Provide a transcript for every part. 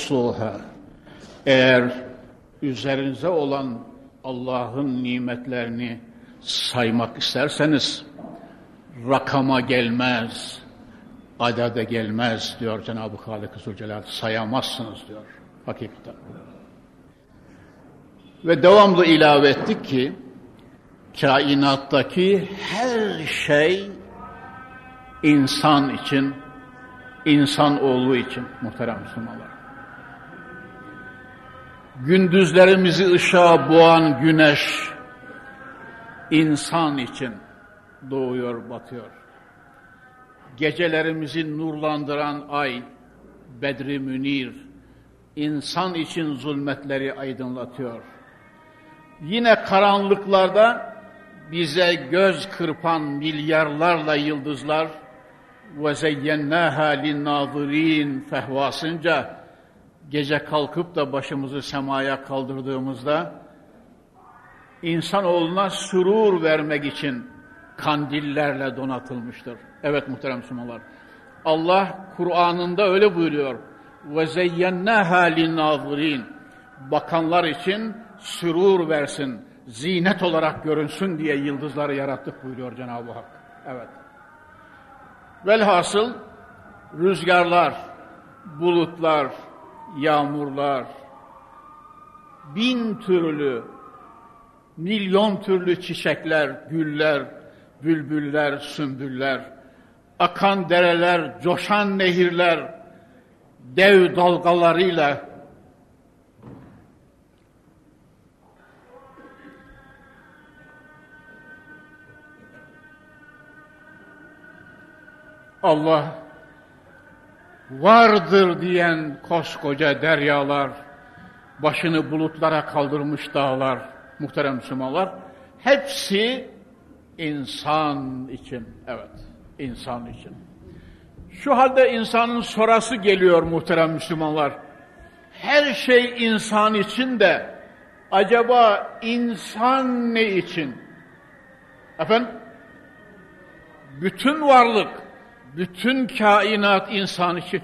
tuhsuha. Eğer üzerinize olan Allah'ın nimetlerini saymak isterseniz rakama gelmez, adede gelmez diyor Cenab-ı Halik-i Zülcelal. Sayamazsınız diyor hakikaten. Ve devamlı ilave ettik ki kainattaki her şey insan için, insanoğlu için muhterem Müslümanlar. Gündüzlerimizi ışığa boğan güneş insan için doğuyor, batıyor. Gecelerimizi nurlandıran ay, Bedri Münir, insan için zulmetleri aydınlatıyor. Yine karanlıklarda bize göz kırpan milyarlarla yıldızlar ve zeyyennâhâ linnâzirîn fehvasınca gece kalkıp da başımızı semaya kaldırdığımızda insanoğluna sürur vermek için kandillerle donatılmıştır. Evet muhterem Müslümanlar. Allah Kur'an'ında öyle buyuruyor. Ve zeyyennâhâ linnâzirîn. Bakanlar için sürur versin, zinet olarak görünsün diye yıldızları yarattık buyuruyor Cenab-ı Hak. Evet. Velhasıl rüzgarlar, bulutlar, yağmurlar, bin türlü, milyon türlü çiçekler, güller, bülbüller, sümbüller, akan dereler, coşan nehirler, dev dalgalarıyla Allah vardır diyen koskoca deryalar, başını bulutlara kaldırmış dağlar, muhterem Müslümanlar, hepsi insan için, evet, insan için. Şu halde insanın sorası geliyor muhterem Müslümanlar, her şey insan için de, acaba insan ne için? Efendim, bütün varlık, bütün kainat insan için.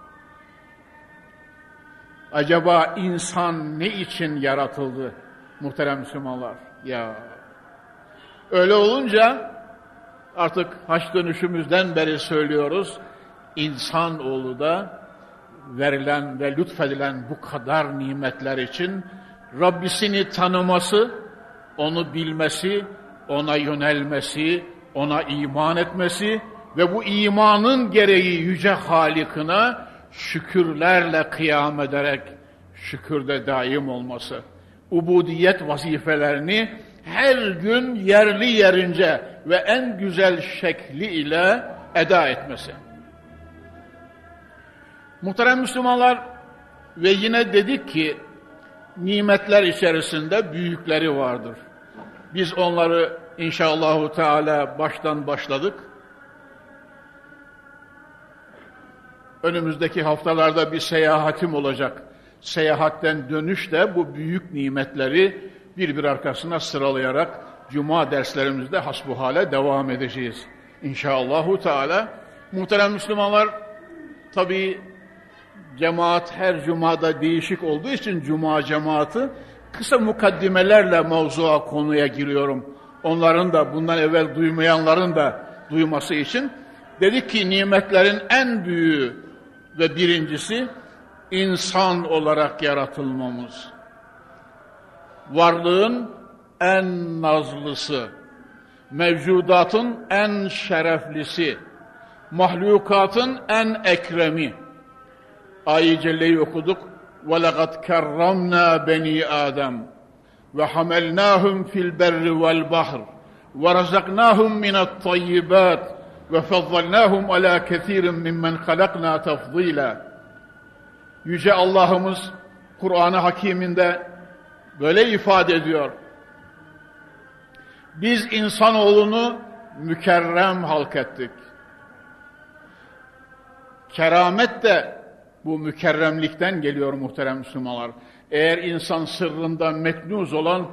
Acaba insan ne için yaratıldı muhterem Müslümanlar? Ya öyle olunca artık haç dönüşümüzden beri söylüyoruz. İnsanoğlu da verilen ve lütfedilen bu kadar nimetler için Rabbisini tanıması, onu bilmesi, ona yönelmesi, ona iman etmesi ve bu imanın gereği yüce Halik'ına şükürlerle kıyam ederek şükürde daim olması, ubudiyet vazifelerini her gün yerli yerince ve en güzel şekli ile eda etmesi. Muhterem Müslümanlar, ve yine dedik ki nimetler içerisinde büyükleri vardır. Biz onları inşallahü teala baştan başladık. Önümüzdeki haftalarda bir seyahatim olacak. Seyahatten dönüşte bu büyük nimetleri bir arkasına sıralayarak Cuma derslerimizde hasbuhale devam edeceğiz. İnşallahü teala. Muhterem Müslümanlar, tabii cemaat her cumada değişik olduğu için Cuma cemaati kısa mukaddimelerle mevzua konuya giriyorum. Onların da bundan evvel duymayanların da duyması için dedik ki nimetlerin en büyüğü ve birincisi insan olarak yaratılmamız. Varlığın en nazlısı, mevcudatın en şereflisi, mahlukatın en ekremi. Ayet-i Celle'yi okuduk. وَلَقَدْ كَرَّمْنَا بَنِي آدَمَ وَحَمَلْنَاهُمْ فِي الْبَرِّ وَالْبَحْرِ وَرَزَقْنَاهُمْ مِنَ الطَّيِّبَاتِ وَفَضَّلْنَاهُمْ عَلَى كَثِيرٍ مِّمَّنْ خَلَقْنَا تَفْضِيلًا. Yüce Allah'ımız Kur'an-ı Hakîm'inde böyle ifade ediyor. Biz insanoğlunu mükerrem halk ettik. Keramet de bu mükerremlikten geliyor muhterem Müslümanlar. Eğer insan sırrında meknuz olan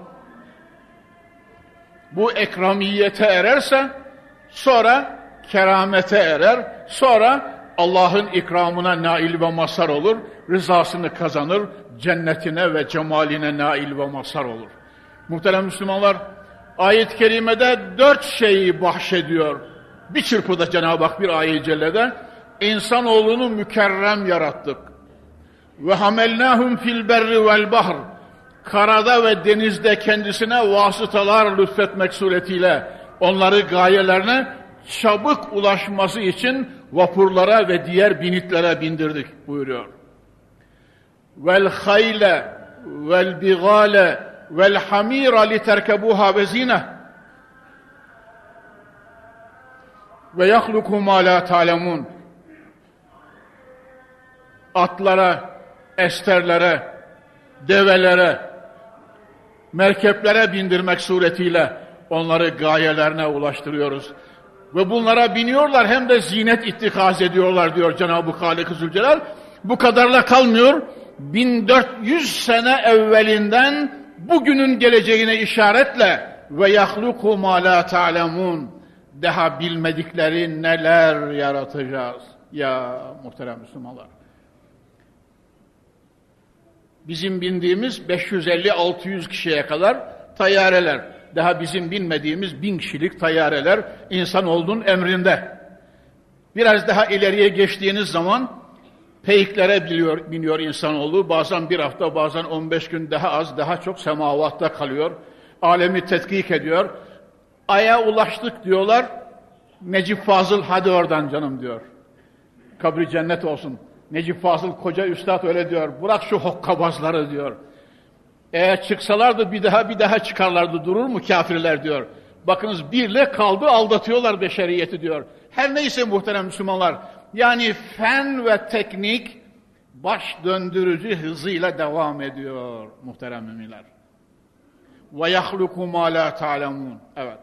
bu ekramiyete ererse, sonra keramete erer, sonra Allah'ın ikramına nail ve mazhar olur. rızasını kazanır, cennetine ve cemaline nail ve mazhar olur. Muhterem Müslümanlar, ayet-i kerimede 4 şeyi bahşediyor. Bir çırpıda Cenab-ı Hak bir ayet-i cellede insanoğlunu mükerrem yarattık. Ve hamelnâhum fil berri vel bahr. Karada ve denizde kendisine vasıtalar lütfetmek suretiyle onları gayelerine çabuk ulaşması için vapurlara ve diğer binitlere bindirdik buyuruyor. Vel hayle vel bigale vel hamira literkebuha ve zine ve yahluku ma la ta'lemun. Atlara, esterlere, develere, merkeplere bindirmek suretiyle onları gayelerine ulaştırıyoruz. Ve bunlara biniyorlar hem de zinet ittikaz ediyorlar diyor Cenab-ı Halik-i Zülcelal. Bu kadarla kalmıyor. 1400 sene evvelinden bugünün geleceğine işaretle ve yahluku ma la ta'lemun, daha bilmedikleri neler yaratacağız. Ya muhterem Müslümanlar. Bizim bindiğimiz 550-600 kişiye kadar tayyareler, daha bizim binmediğimiz 1000 kişilik tayyareler insanoğlunun emrinde. Biraz daha ileriye geçtiğiniz zaman peyklere biniyor insanoğlu. Bazen bir hafta, bazen 15 gün daha az, daha çok semavatta kalıyor. Alemi tetkik ediyor. Ay'a ulaştık diyorlar. Necip Fazıl hadi oradan canım diyor. Kabri cennet olsun. Necip Fazıl koca üstad öyle diyor. Bırak şu hokkabazları diyor. Eğer çıksalardı bir daha çıkarlardı, durur mu kafirler diyor. Bakınız birle kaldı, aldatıyorlar beşeriyeti diyor. Her neyse muhterem Müslümanlar, yani fen ve teknik baş döndürücü hızıyla devam ediyor muhterem müminler. Ve yahluku ma la ta'lemun. Evet.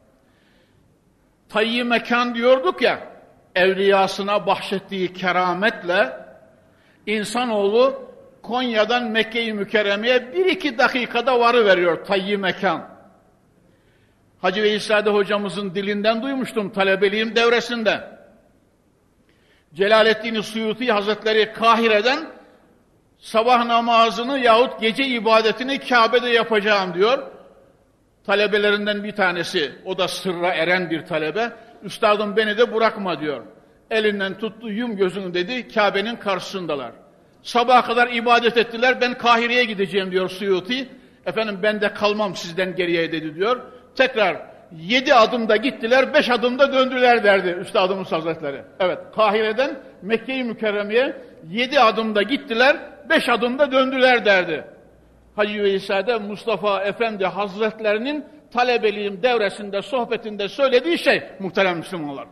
Tayyi mekan diyorduk ya, evliyasına bahşettiği kerametle insanoğlu Konya'dan Mekke-i Mükerreme'ye 1-2 dakikada varıveriyor tayyi mekan. Hacı Veysade hocamızın dilinden duymuştum talebeliğim devresinde. Celaleddin Suyuti Hazretleri Kahire'den sabah namazını yahut gece ibadetini Kabe'de yapacağım diyor. Talebelerinden bir tanesi, o da sırra eren bir talebe, üstadım beni de bırakma diyor. Elinden tuttu, yum gözünü dedi, Kabe'nin karşısındalar. Sabaha kadar ibadet ettiler, ben Kahire'ye gideceğim diyor Suyuti. Efendim ben de kalmam sizden geriye dedi diyor. Tekrar 7 adımda gittiler, 5 adımda döndüler derdi Üstadımız Hazretleri. Evet, Kahire'den Mekke-i Mükerreme'ye 7 adımda gittiler, 5 adımda döndüler derdi. Hacı Veysade Mustafa Efendi Hazretlerinin talebeliğim devresinde, sohbetinde söylediği şey muhterem Müslümanlar.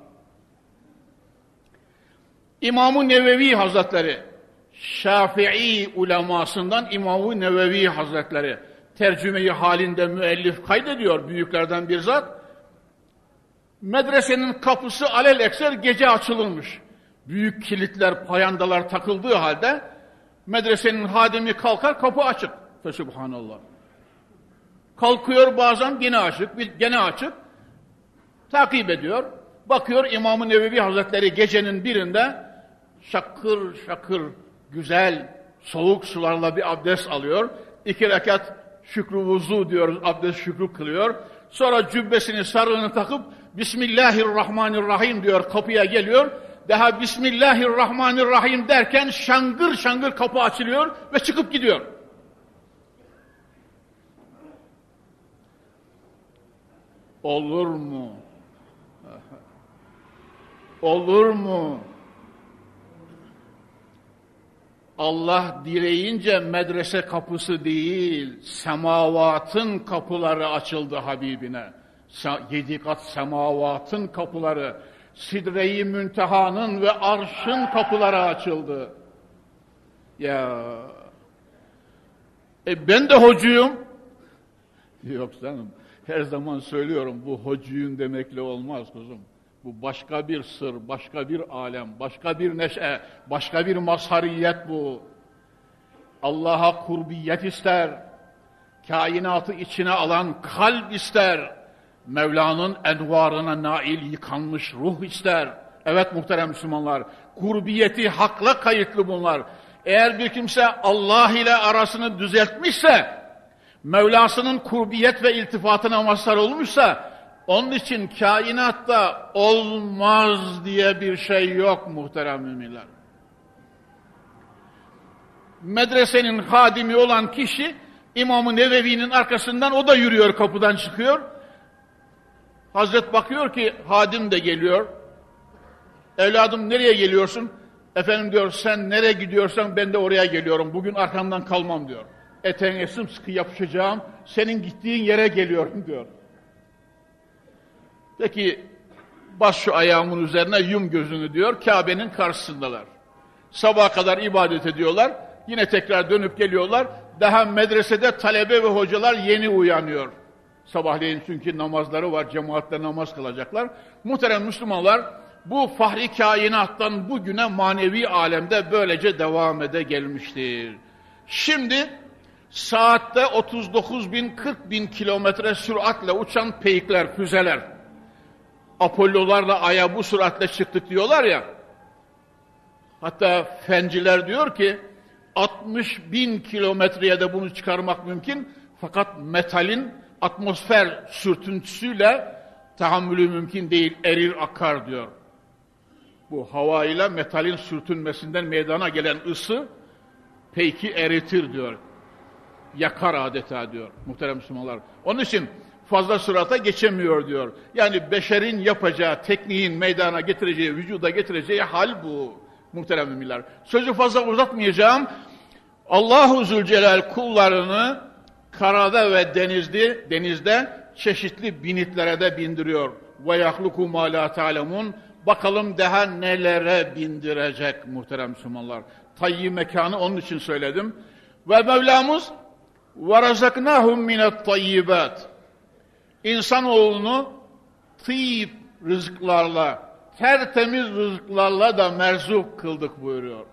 İmam-ı Nevevi Hazretleri, Şafii ulemasından İmam-ı Nevevi Hazretleri, tercümeyi halinde müellif kaydediyor büyüklerden bir zat. Medresenin kapısı alelekser gece açılırmış. Büyük kilitler, payandalar takıldığı halde medresenin hadimi kalkar, kapı açık. Fesubhanallah. Kalkıyor bazen gene açık, gene açık. Takip ediyor. Bakıyor İmam-ı Nevevi Hazretleri gecenin birinde şakır şakır güzel soğuk sularla bir abdest alıyor. 2 rekat şükrü vuzu diyoruz, abdest şükrü kılıyor. Sonra cübbesini, sarığını takıp Bismillahirrahmanirrahim diyor, kapıya geliyor. Daha Bismillahirrahmanirrahim derken şangır şangır kapı açılıyor ve çıkıp gidiyor. Olur mu? Olur mu? Allah dileyince medrese kapısı değil, semavatın kapıları açıldı Habibine. 7 kat semavatın kapıları, Sidre-i Münteha'nın ve arşın kapıları açıldı. Ya, ben de hocuyum. Yok canım, her zaman söylüyorum, bu hocuyum demekle olmaz kuzum. Bu başka bir sır, başka bir alem, başka bir neşe, başka bir mazhariyet bu. Allah'a kurbiyet ister, kainatı içine alan kalp ister, Mevla'nın envarına nail yıkanmış ruh ister. Evet muhterem Müslümanlar, kurbiyeti hakla kayıtlı bunlar. Eğer bir kimse Allah ile arasını düzeltmişse, Mevlasının kurbiyet ve iltifatına mazhar olmuşsa, onun için kainatta olmaz diye bir şey yok muhterem müminler. Medresenin hadimi olan kişi, İmam-ı Nevevi'nin arkasından o da yürüyor, kapıdan çıkıyor. Hazret bakıyor ki hadim de geliyor. Evladım nereye geliyorsun? Efendim diyor, sen nereye gidiyorsan ben de oraya geliyorum. Bugün arkandan kalmam diyor. Eteğine sımsıkı yapışacağım, senin gittiğin yere geliyorum diyor. Peki bas şu ayağımın üzerine, yum gözünü diyor. Kabe'nin karşısındalar. Sabaha kadar ibadet ediyorlar. Yine tekrar dönüp geliyorlar. Daha medresede talebe ve hocalar yeni uyanıyor. Sabahleyin çünkü namazları var. Cemaatle namaz kılacaklar. Muhterem Müslümanlar, bu fahri kainattan bugüne manevi alemde böylece devam ede gelmiştir. Şimdi saatte 39.000-40.000 kilometre süratle uçan peyikler, füzeler, Apollolarla Ay'a bu süratle çıktık diyorlar ya. Hatta fenciler diyor ki 60.000 kilometreye de bunu çıkarmak mümkün. Fakat metalin atmosfer sürtüntüsüyle tahammülü mümkün değil, erir akar diyor. Bu hava ile metalin sürtünmesinden meydana gelen ısı peyki eritir diyor. Yakar adeta diyor muhterem Müslümanlar. Onun için fazla sürata geçemiyor diyor. Yani beşerin yapacağı, tekniğin meydana getireceği, vücuda getireceği hal bu muhterem müminler. Sözü fazla uzatmayacağım. Allahu Zülcelal kullarını karada ve denizde çeşitli binitlere de bindiriyor. Ve yahluku ma la ta'lemun. Bakalım daha nelere bindirecek muhterem Müslümanlar. Tayyi mekanı onun için söyledim. Ve Mevlamız وَرَزَقْنَاهُمْ مِنَ الطَّيِّبَاتِ İnsanoğlunu tıyib rızıklarla, tertemiz rızıklarla da merzuk kıldık buyuruyor.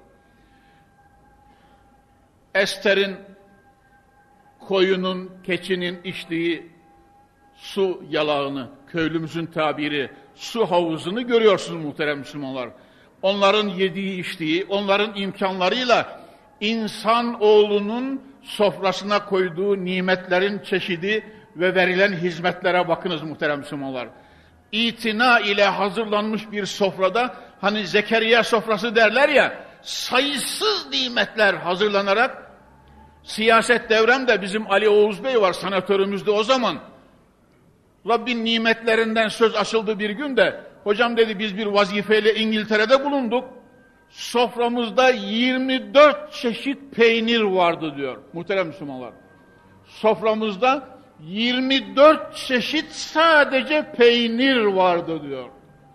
Esterin, koyunun, keçinin içtiği su yalağını, köylümüzün tabiri, su havuzunu görüyorsunuz muhterem Müslümanlar. Onların yediği, içtiği, onların imkanlarıyla insanoğlunun sofrasına koyduğu nimetlerin çeşidi ve verilen hizmetlere bakınız muhterem Müslümanlar. İtina ile hazırlanmış bir sofrada, hani Zekeriya sofrası derler ya, sayısız nimetler hazırlanarak, siyaset devremde bizim Ali Oğuz Bey var, sanatörümüzde o zaman. Rabbin nimetlerinden söz açıldı bir gün de, hocam dedi biz bir vazifeyle İngiltere'de bulunduk. Soframızda 24 çeşit peynir vardı diyor muhterem Müslümanlar. Soframızda 24 çeşit sadece peynir vardı diyor.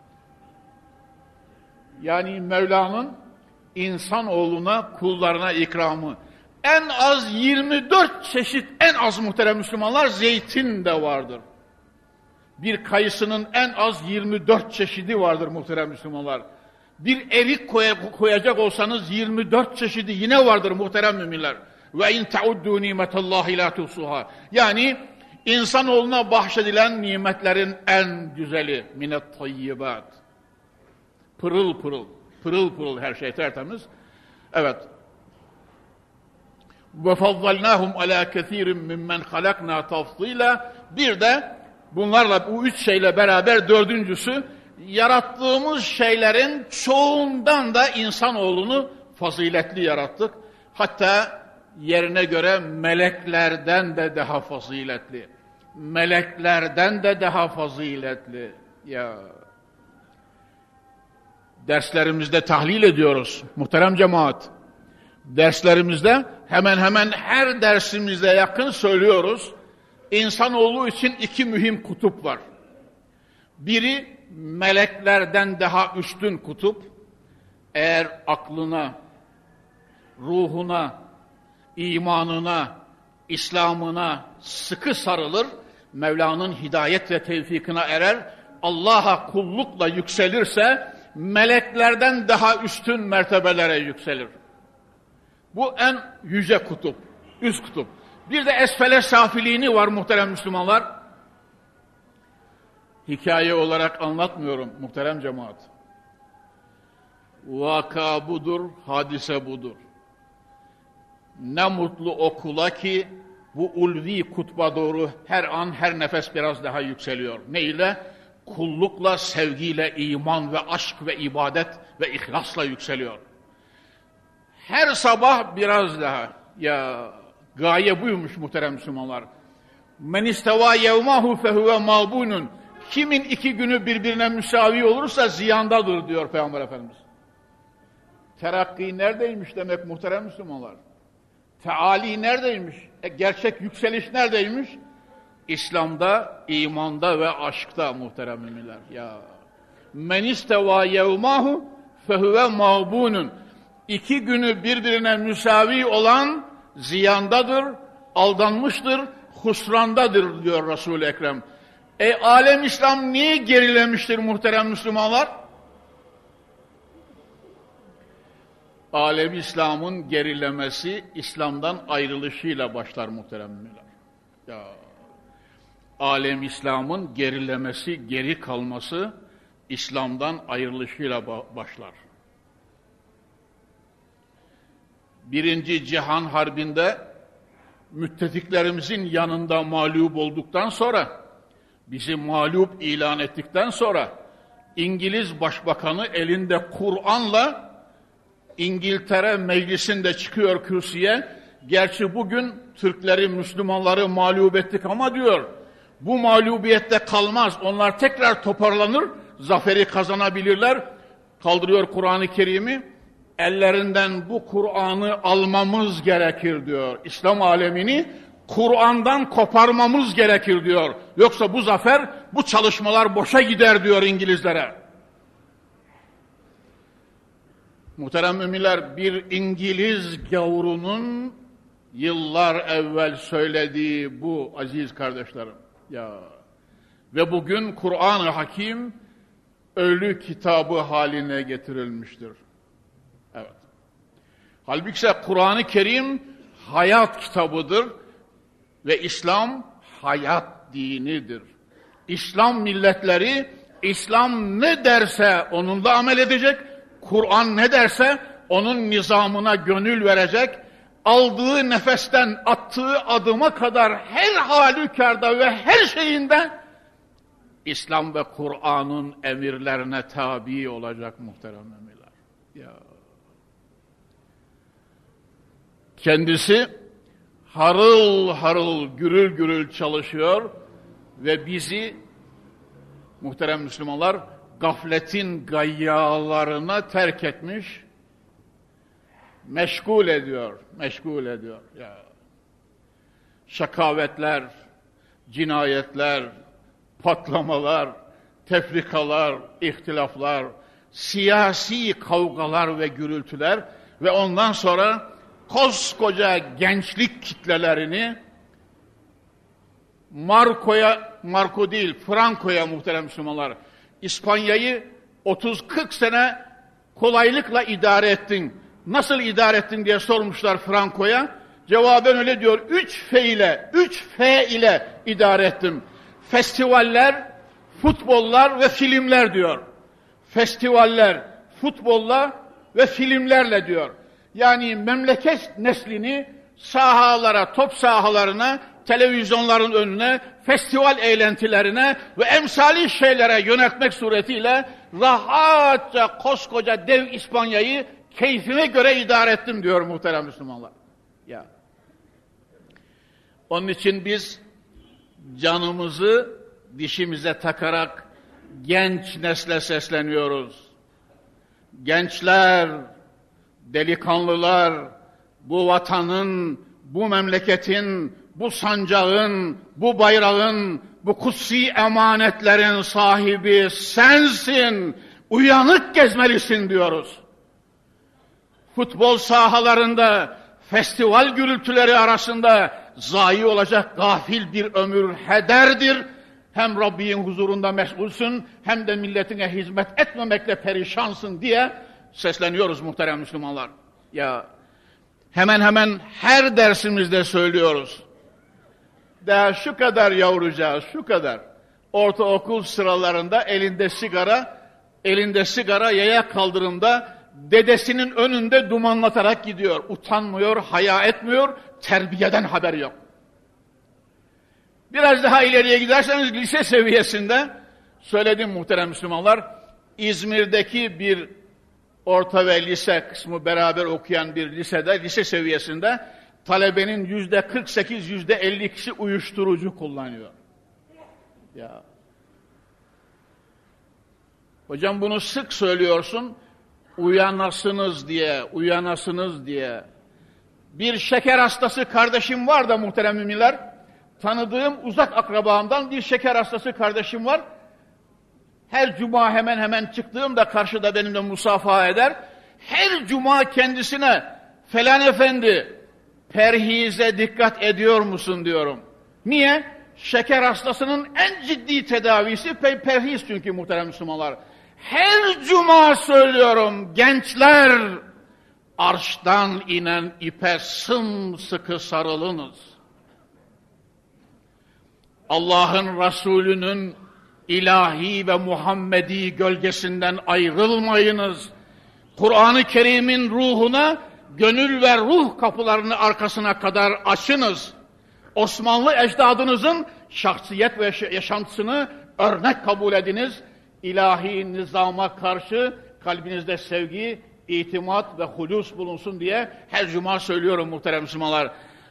Yani Mevla'nın insanoğluna, kullarına ikramı. En az 24 çeşit, en az muhterem Müslümanlar, zeytin de vardır. Bir kayısının en az 24 çeşidi vardır muhterem Müslümanlar. Bir erik koyacak olsanız 24 çeşidi yine vardır muhterem müminler. Ve in ta'uddu nimetallahi la tuhsuha. Yani insanoğluna bahşedilen nimetlerin en güzeli minet tayyibat. Pırıl pırıl, pırıl pırıl her şey tertemiz. Evet. Ve fazzalnahum ala kesirin mimmen halakna tafsila. Bir de bunlarla, bu üç şeyle beraber dördüncüsü, yarattığımız şeylerin çoğundan da insanoğlunu faziletli yarattık. Hatta yerine göre meleklerden de daha faziletli. Meleklerden de daha faziletli. Ya. Derslerimizde tahlil ediyoruz muhterem cemaat. Derslerimizde hemen hemen her dersimizde yakın söylüyoruz. İnsanoğlu için iki mühim kutup var. Biri meleklerden daha üstün kutup, eğer aklına, ruhuna, imanına, İslam'ına sıkı sarılır, Mevla'nın hidayet ve tevfikine erer, Allah'a kullukla yükselirse, meleklerden daha üstün mertebelere yükselir. Bu en yüce kutup, üst kutup. Bir de esfele safiliğini var muhterem Müslümanlar. Hikaye olarak anlatmıyorum muhterem cemaat. Vaka budur, hadise budur. Ne mutlu o kula ki bu ulvi kutba doğru her an, her nefes biraz daha yükseliyor. Ne ile? Kullukla, sevgiyle, iman ve aşk ve ibadet ve ihlasla yükseliyor. Her sabah biraz daha. Ya gaye buymuş muhterem Müslümanlar. Men isteva yevmahu fehuve mağbunun. Kimin 2 günü birbirine müsavi olursa ziyandadır diyor Peygamber Efendimiz. Terakki neredeymiş demek muhterem Müslümanlar? Teali neredeymiş? Gerçek yükseliş neredeymiş? İslam'da, imanda ve aşkta muhterem müminler. Ya men isteva yevmahu fehuve mağbunun. 2 günü birbirine müsavi olan ziyandadır, aldanmıştır, husrandadır diyor Resul-i Ekrem. Alem İslam niye gerilemiştir muhterem Müslümanlar? Alem İslam'ın gerilemesi İslam'dan ayrılışıyla başlar muhterem müminler. Ya Alem İslam'ın gerilemesi, geri kalması İslam'dan ayrılışıyla başlar. 1. Cihan Harbi'nde müttefiklerimizin yanında mağlup olduktan sonra, bizi mağlup ilan ettikten sonra İngiliz Başbakanı elinde Kur'an'la İngiltere Meclisi'nde çıkıyor kürsüye. Gerçi bugün Türkleri, Müslümanları mağlup ettik ama diyor, bu mağlubiyette kalmaz. Onlar tekrar toparlanır, zaferi kazanabilirler. Kaldırıyor Kur'an-ı Kerim'i. Ellerinden bu Kur'an'ı almamız gerekir diyor. İslam alemini Kur'an'dan koparmamız gerekir diyor. Yoksa bu zafer, bu çalışmalar boşa gider diyor İngilizlere. Muhterem müminler, bir İngiliz gavurunun yıllar evvel söylediği bu aziz kardeşlerim. Ya ve bugün Kur'an-ı Hakim ölü kitabı haline getirilmiştir. Evet. Halbuki ise Kur'an-ı Kerim hayat kitabıdır ve İslam hayat dinidir. İslam milletleri İslam ne derse onunla amel edecek, Kur'an ne derse onun nizamına gönül verecek, aldığı nefesten attığı adıma kadar her halükarda ve her şeyinde İslam ve Kur'an'ın emirlerine tabi olacak muhterem müminler. Ya. Kendisi harıl harıl, gürül gürül çalışıyor ve bizi muhterem Müslümanlar gafletin gayyalarına terk etmiş, meşgul ediyor. Ya. Şakavetler, cinayetler, patlamalar, tefrikalar, ihtilaflar, siyasi kavgalar ve gürültüler ve ondan sonra koskoca gençlik kitlelerini Franco'ya muhterem Müslümanlar, İspanya'yı 30-40 sene kolaylıkla idare ettin. Nasıl idare ettin diye sormuşlar Franco'ya. Cevaben öyle diyor, 3 F ile idare ettim. Festivaller, futbollar ve filmler diyor. Festivaller, futbolla ve filmlerle diyor. Yani memleket neslini sahalara, top sahalarına, televizyonların önüne, festival eğlentilerine ve emsali şeylere yöneltmek suretiyle rahatça koskoca dev İspanya'yı keyfime göre idare ettim diyor muhterem Müslümanlar. Ya. Onun için biz canımızı dişimize takarak genç nesle sesleniyoruz. Gençler, delikanlılar, bu vatanın, bu memleketin, bu sancağın, bu bayrağın, bu kutsi emanetlerin sahibi sensin. Uyanık gezmelisin diyoruz. Futbol sahalarında, festival gürültüleri arasında zayi olacak gafil bir ömür hederdir. Hem Rabbin huzurunda mesulsün, hem de milletine hizmet etmemekle perişansın diye sesleniyoruz muhterem Müslümanlar. Ya hemen hemen her dersimizde söylüyoruz. Daha şu kadar yavrucağız, şu kadar. Ortaokul sıralarında elinde sigara yaya kaldırımda dedesinin önünde dumanlatarak gidiyor. Utanmıyor, haya etmiyor, terbiyeden haberi yok. Biraz daha ileriye giderseniz lise seviyesinde, söyledim muhterem Müslümanlar, İzmir'deki bir orta ve lise kısmı beraber okuyan bir lisede, lise seviyesinde talebenin %48, %52'si uyuşturucu kullanıyor. Ya. Hocam bunu sık söylüyorsun, uyanasınız diye. Bir şeker hastası kardeşim var da muhterem müminler, tanıdığım uzak akrabamdan bir şeker hastası kardeşim var. Her cuma hemen hemen çıktığımda karşıda benimle musafaha eder. Her cuma kendisine falan efendi perhize dikkat ediyor musun diyorum. Niye? Şeker hastasının en ciddi tedavisi perhiz çünkü muhterem Müslümanlar. Her cuma söylüyorum gençler, arştan inen ipe sımsıkı sarılınız. Allah'ın Resulü'nün ilahi ve Muhammedi gölgesinden ayrılmayınız. Kur'an-ı Kerim'in ruhuna, gönül ve ruh kapılarını arkasına kadar açınız. Osmanlı ecdadınızın şahsiyet ve yaşantısını örnek kabul ediniz. İlahi nizama karşı kalbinizde sevgi, itimat ve hulus bulunsun diye her cuma söylüyorum muhterem Müslümanlar.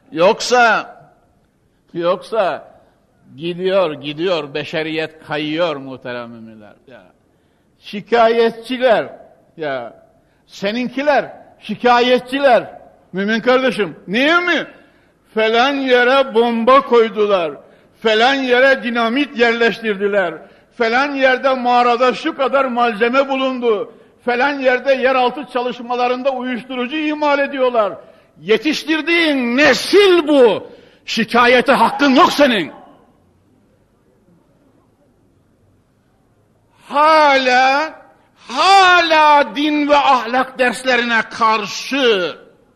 Yoksa gidiyor, beşeriyet kayıyor muhterem müminler. Ya. Şikayetçiler, ya seninkiler şikayetçiler. Mümin kardeşim, niye mi? Falan yere bomba koydular, falan yere dinamit yerleştirdiler, falan yerde mağarada şu kadar malzeme bulundu, falan yerde yeraltı çalışmalarında uyuşturucu imal ediyorlar. Yetiştirdiğin nesil bu. Şikayete hakkın yok senin. Hala din ve ahlak derslerine karşı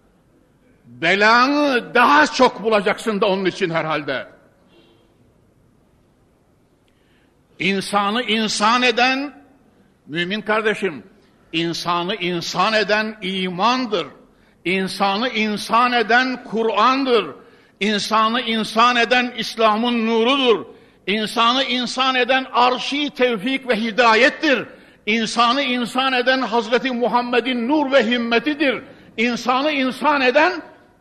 belanı daha çok bulacaksın da onun için herhalde. İnsanı insan eden, mümin kardeşim, insanı insan eden imandır. İnsanı insan eden Kur'an'dır. İnsanı insan eden İslam'ın nurudur. İnsanı insan eden arş-ı tevfik ve hidayettir. İnsanı insan eden Hazreti Muhammed'in nur ve himmetidir. İnsanı insan eden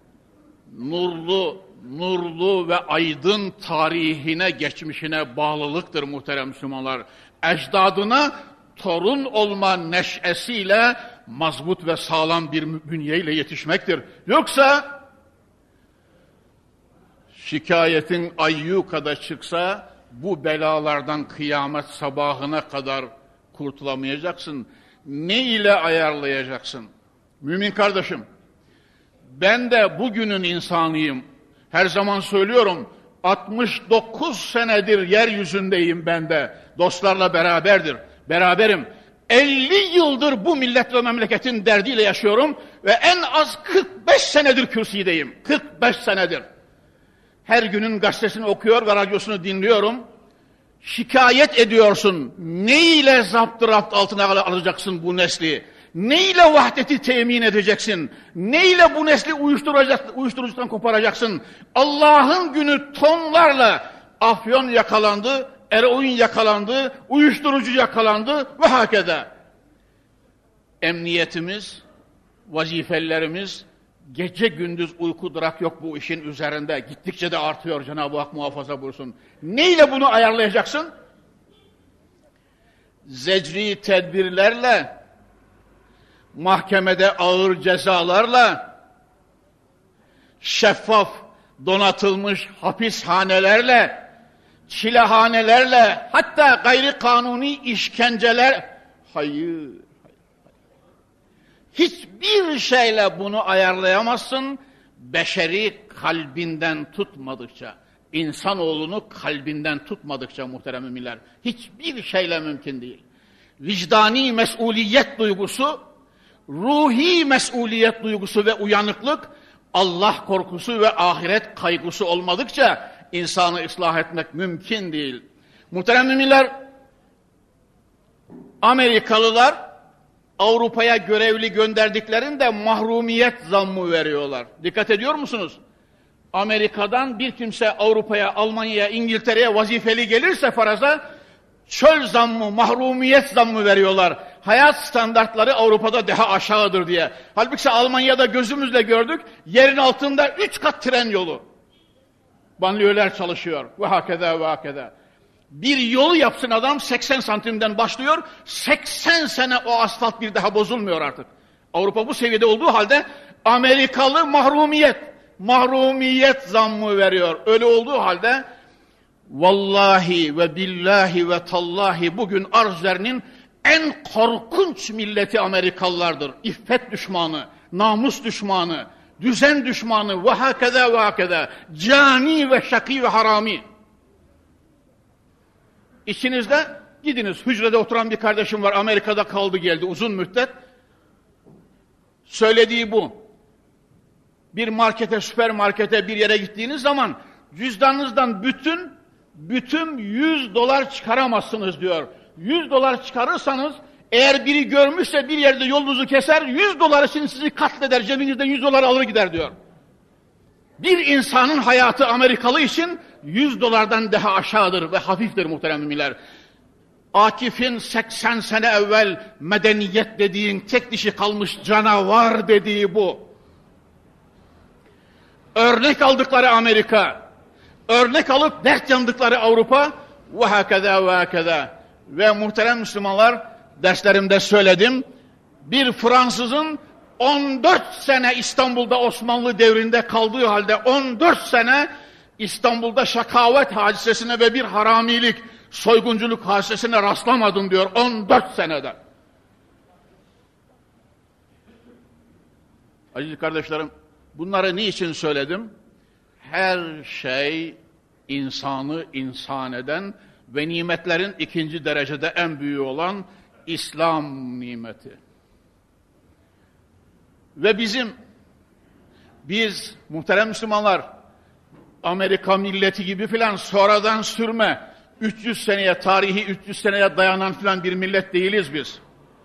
nurlu ve aydın tarihine, geçmişine bağlılıktır muhterem Müslümanlar. Ecdadına torun olma neşesiyle mazbut ve sağlam bir bünyeyle yetişmektir. Yoksa şikayetin ayyukada çıksa bu belalardan kıyamet sabahına kadar kurtulamayacaksın. Ne ile ayarlayacaksın? Mümin kardeşim, ben de bugünün insanıyım. Her zaman söylüyorum, 69 senedir yeryüzündeyim ben de. Dostlarla beraberim. 50 yıldır bu millet ve memleketin derdiyle yaşıyorum ve en az 45 senedir kürsüdeyim. 45 senedir. Her günün gazetesini okuyor ve radyosunu dinliyorum. Şikayet ediyorsun. Ne ile zaptı-rapt altına alacaksın bu nesli? Ne ile vahdeti temin edeceksin? Ne ile bu nesli uyuşturucudan koparacaksın? Allah'ın günü tonlarla afyon yakalandı, eroin yakalandı, uyuşturucu yakalandı ve hakeza. Emniyetimiz, vazifelerimiz, gece gündüz uyku durak yok bu işin üzerinde. Gittikçe de artıyor, Cenab-ı Hak muhafaza buyursun. Neyle bunu ayarlayacaksın? Zecri tedbirlerle, mahkemede ağır cezalarla, şeffaf donatılmış hapishanelerle, çilehanelerle, hatta gayri kanuni işkenceler, hayır. Hiçbir şeyle bunu ayarlayamazsın, beşeri kalbinden tutmadıkça, insanoğlunu kalbinden tutmadıkça muhterem müminler, hiçbir şeyle mümkün değil. Vicdani mesuliyet duygusu, ruhi mesuliyet duygusu ve uyanıklık, Allah korkusu ve ahiret kaygısı olmadıkça insanı ıslah etmek mümkün değil. Muhterem müminler, Amerikalılar Avrupa'ya görevli gönderdiklerinde mahrumiyet zammı veriyorlar. Dikkat ediyor musunuz? Amerika'dan bir kimse Avrupa'ya, Almanya'ya, İngiltere'ye vazifeli gelirse faraza, çöl zammı, mahrumiyet zammı veriyorlar. Hayat standartları Avrupa'da daha aşağıdır diye. Halbuki Almanya'da gözümüzle gördük, yerin altında 3 kat tren yolu. Banliyöler çalışıyor. Ve hakeza ve hakeza. Bir yolu yapsın adam 80 santimden başlıyor, 80 sene o asfalt bir daha bozulmuyor artık. Avrupa bu seviyede olduğu halde Amerikalı mahrumiyet zammı veriyor. Öyle olduğu halde vallahi ve billahi ve tallahi bugün arz üzerinin en korkunç milleti Amerikalılardır. İffet düşmanı, namus düşmanı, düzen düşmanı ve hakeza ve hakeza, cani ve şakî ve harami. İçinizde gidiniz, hücrede oturan bir kardeşim var, Amerika'da kaldı geldi uzun müddet. Söylediği bu. Bir markete, süpermarkete, bir yere gittiğiniz zaman cüzdanınızdan bütün $100 çıkaramazsınız diyor. $100 çıkarırsanız eğer biri görmüşse bir yerde yolunuzu keser, $100 için sizi katleder, cebinizden $100 alır gider diyor. Bir insanın hayatı Amerikalı için $100'dan daha aşağıdır ve hafiftir muhterem müminler. Akif'in 80 sene evvel medeniyet dediğin tek dişi kalmış canavar dediği bu. Örnek aldıkları Amerika, örnek alıp dert yandıkları Avrupa ve hakeza ve hakeza. Ve muhterem Müslümanlar, derslerimde söyledim, bir Fransızın 14 sene İstanbul'da Osmanlı devrinde kaldığı halde 14 sene İstanbul'da şakavet hadisesine ve bir haramilik, soygunculuk hadisesine rastlamadım diyor 14 senede. Aziz kardeşlerim, bunları niçin söyledim? Her şey insanı insan eden ve nimetlerin ikinci derecede en büyüğü olan İslam nimeti. Ve biz muhterem Müslümanlar, Amerika milleti gibi filan sonradan sürme, 300 seneye, tarihi 300 seneye dayanan filan bir millet değiliz biz.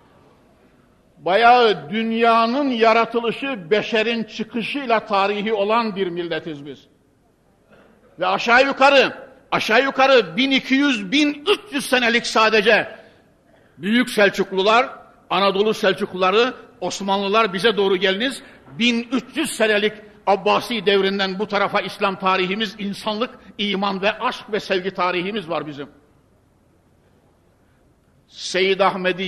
Bayağı dünyanın yaratılışı, beşerin çıkışıyla tarihi olan bir milletiz biz. Ve aşağı yukarı 1200-1300 senelik sadece Büyük Selçuklular, Anadolu Selçukluları, Osmanlılar bize doğru geliniz. 1300 senelik Abbasi devrinden bu tarafa İslam tarihimiz, insanlık, iman ve aşk ve sevgi tarihimiz var bizim. Seyyid Ahmedi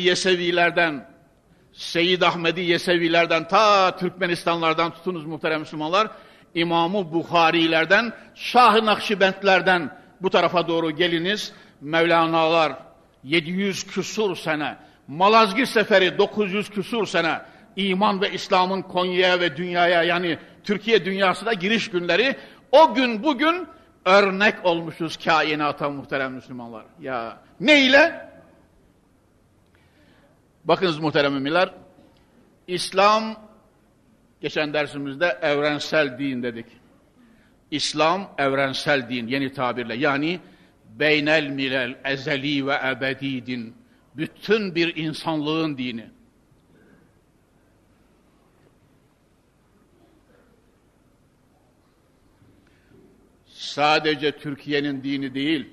Yesevilerden ta Türkmenistanlardan tutunuz muhterem Müslümanlar, İmam-ı Buhari'lerden, Şah-ı Nakşibendlerden bu tarafa doğru geliniz. Mevlana'lar 700 küsur sene, Malazgirt Seferi 900 küsur sene, iman ve İslam'ın Konya'ya ve dünyaya, yani Türkiye dünyasına giriş günleri, o gün bugün örnek olmuşuz kainata muhterem Müslümanlar. Ya neyle? Bakınız muhterem müminler, İslam, geçen dersimizde evrensel din dedik. İslam evrensel din, yeni tabirle, yani beynel milel, ezeli ve ebedi din, bütün bir insanlığın dini. Sadece Türkiye'nin dini değil,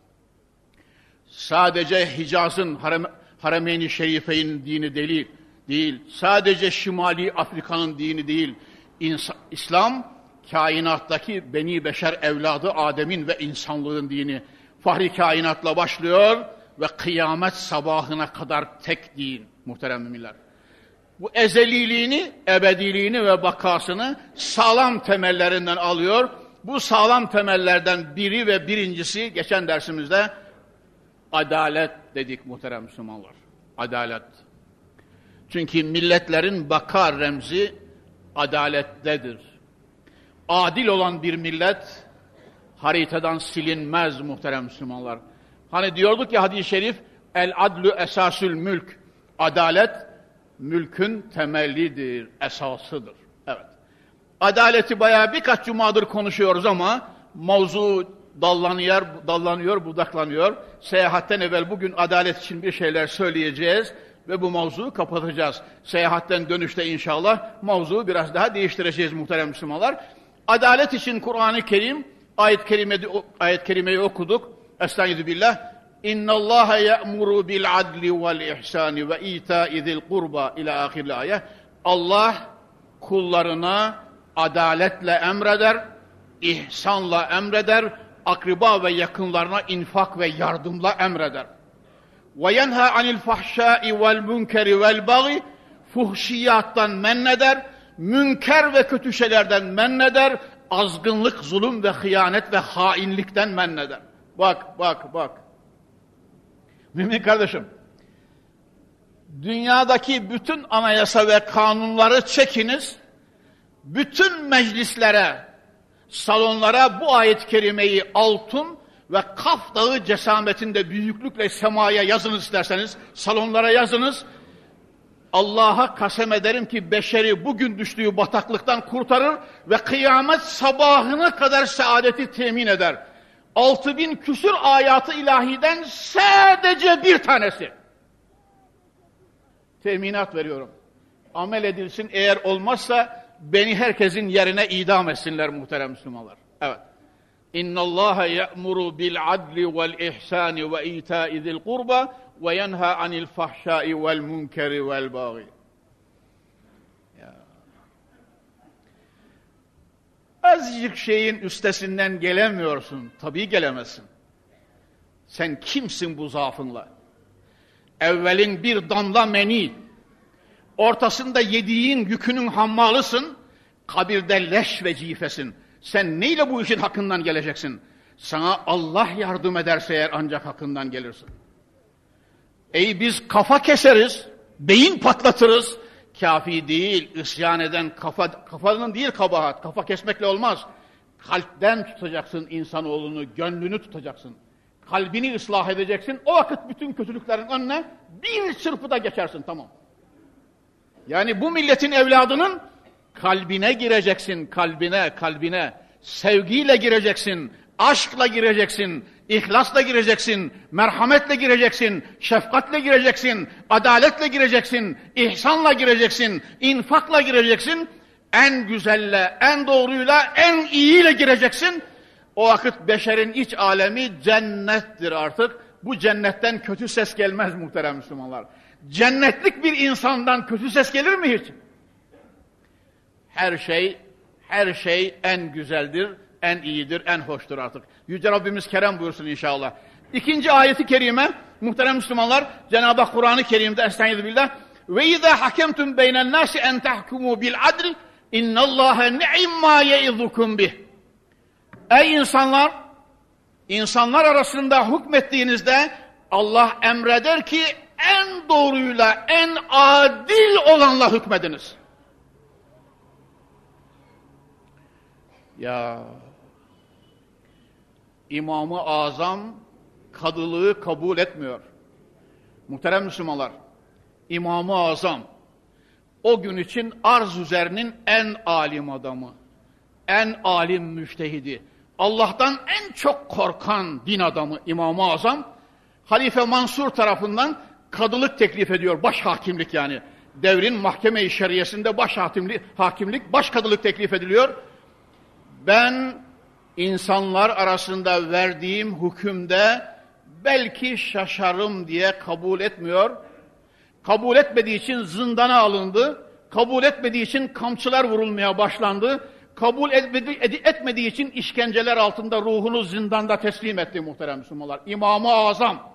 sadece Hicaz'ın, Haremeyn-i Şerife'nin dini değil, sadece Şimali Afrika'nın dini değil, İslam, kainattaki Beni Beşer evladı Adem'in ve insanlığın dini. Fahri kainatla başlıyor ve kıyamet sabahına kadar tek din muhterem müminler. Bu ezeliliğini, ebediliğini ve bakasını sağlam temellerinden alıyor. Bu sağlam temellerden biri ve birincisi geçen dersimizde adalet dedik muhterem Müslümanlar. Adalet. Çünkü milletlerin baka remzi adalettedir. Adil olan bir millet haritadan silinmez muhterem Müslümanlar. Hani diyorduk ya hadis-i şerif, el adlu esasül mülk. Adalet mülkün temelidir, esasıdır. Evet. Adaleti bayağı birkaç cumadır konuşuyoruz ama mevzu dallanıyor, budaklanıyor. Seyahatten evvel bugün adalet için bir şeyler söyleyeceğiz ve bu mavzuyu kapatacağız. Seyahatten dönüşte inşallah mavzuyu biraz daha değiştireceğiz muhterem Müslümanlar. Adalet için Kur'an-ı Kerim ayet-i kerimeyi okuduk. Estağfirullah. İnna Allaha ya'muru bil adli vel ihsani ve ita'i zil kurba ila ahiril ayet. Allah kullarına adaletle emreder, ihsanla emreder, akraba ve yakınlarına infak ve yardımla emreder. Ve yenha anil fahşai vel münkeri vel bagi, fuhşiyattan menneder, münker ve kötü şeylerden menneder, azgınlık, zulüm ve hıyanet ve hainlikten menneder. Bak. Mümin kardeşim, dünyadaki bütün anayasa ve kanunları çekiniz, bütün meclislere, salonlara bu ayet-i kerimeyi altın ve Kaf Dağı cesametinde büyüklükle semaya yazınız isterseniz, salonlara yazınız. Allah'a kasem ederim ki beşeri bugün düştüğü bataklıktan kurtarır ve kıyamet sabahına kadar saadeti temin eder. 6000 küsur ayatı ilahiden sadece bir tanesi. Teminat veriyorum. Amel edilsin, eğer olmazsa beni herkesin yerine idam etsinler muhterem Müslümanlar. Evet. İnna Allaha ya'muru bil adli vel ihsani ve ita'i zil kurba ve yenha anil fahşai vel munkeri vel bagi. Azıcık şeyin üstesinden gelemiyorsun. Tabii gelemezsin. Sen kimsin bu zaafınla? Evvelin bir damla meni, ortasında yediğin yükünün hammalısın, kabirde leş ve cifesin. Sen neyle bu işin hakkından geleceksin? Sana Allah yardım ederse eğer ancak hakkından gelirsin. Biz kafa keseriz, beyin patlatırız. Kafi değil, isyan eden kafanın değil kabahat. Kafa kesmekle olmaz. Kalpten tutacaksın insanoğlunu, gönlünü tutacaksın. Kalbini ıslah edeceksin. O vakit bütün kötülüklerin önüne bir çırpıda geçersin, tamam. Yani bu milletin evladının kalbine gireceksin, kalbine. Sevgiyle gireceksin, aşkla gireceksin, ihlasla gireceksin, merhametle gireceksin, şefkatle gireceksin, adaletle gireceksin, ihsanla gireceksin, infakla gireceksin, en güzelle, en doğruyla, en iyiyle gireceksin. O vakit beşerin iç alemi cennettir artık. Bu cennetten kötü ses gelmez muhterem Müslümanlar. Cennetlik bir insandan kötü ses gelir mi hiç? Her şey en güzeldir, en iyidir, en hoştur artık. Yüce Rabbimiz kerem buyursun inşallah. İkinci ayeti kerime, muhterem Müslümanlar, Cenab-ı Hak Kur'an-ı Kerim'de estağfirullah ve izâ hakemtum beynen nâsi en tahkumû bil adl innallâhe ni'imma ye'izukum bih. Ey insanlar, insanlar arasında hükmettiğinizde Allah emreder ki en doğruyla, en adil olanla hükmediniz. Ya İmam-ı Azam kadılığı kabul etmiyor. Muhterem Müslümanlar, İmam-ı Azam o gün için arz üzerinin en alim adamı, en alim müçtehidi, Allah'tan en çok korkan din adamı İmam-ı Azam, Halife Mansur tarafından kadılık teklif ediyor, baş hakimlik yani. Devrin mahkeme-i şeriyesinde baş hakimlik, baş kadılık teklif ediliyor. Ben insanlar arasında verdiğim hükümde belki şaşarım diye kabul etmiyor. Kabul etmediği için zindana alındı. Kabul etmediği için kamçılar vurulmaya başlandı. Kabul etmediği için işkenceler altında ruhunu zindanda teslim etti muhterem Müslümanlar. İmam-ı Azam.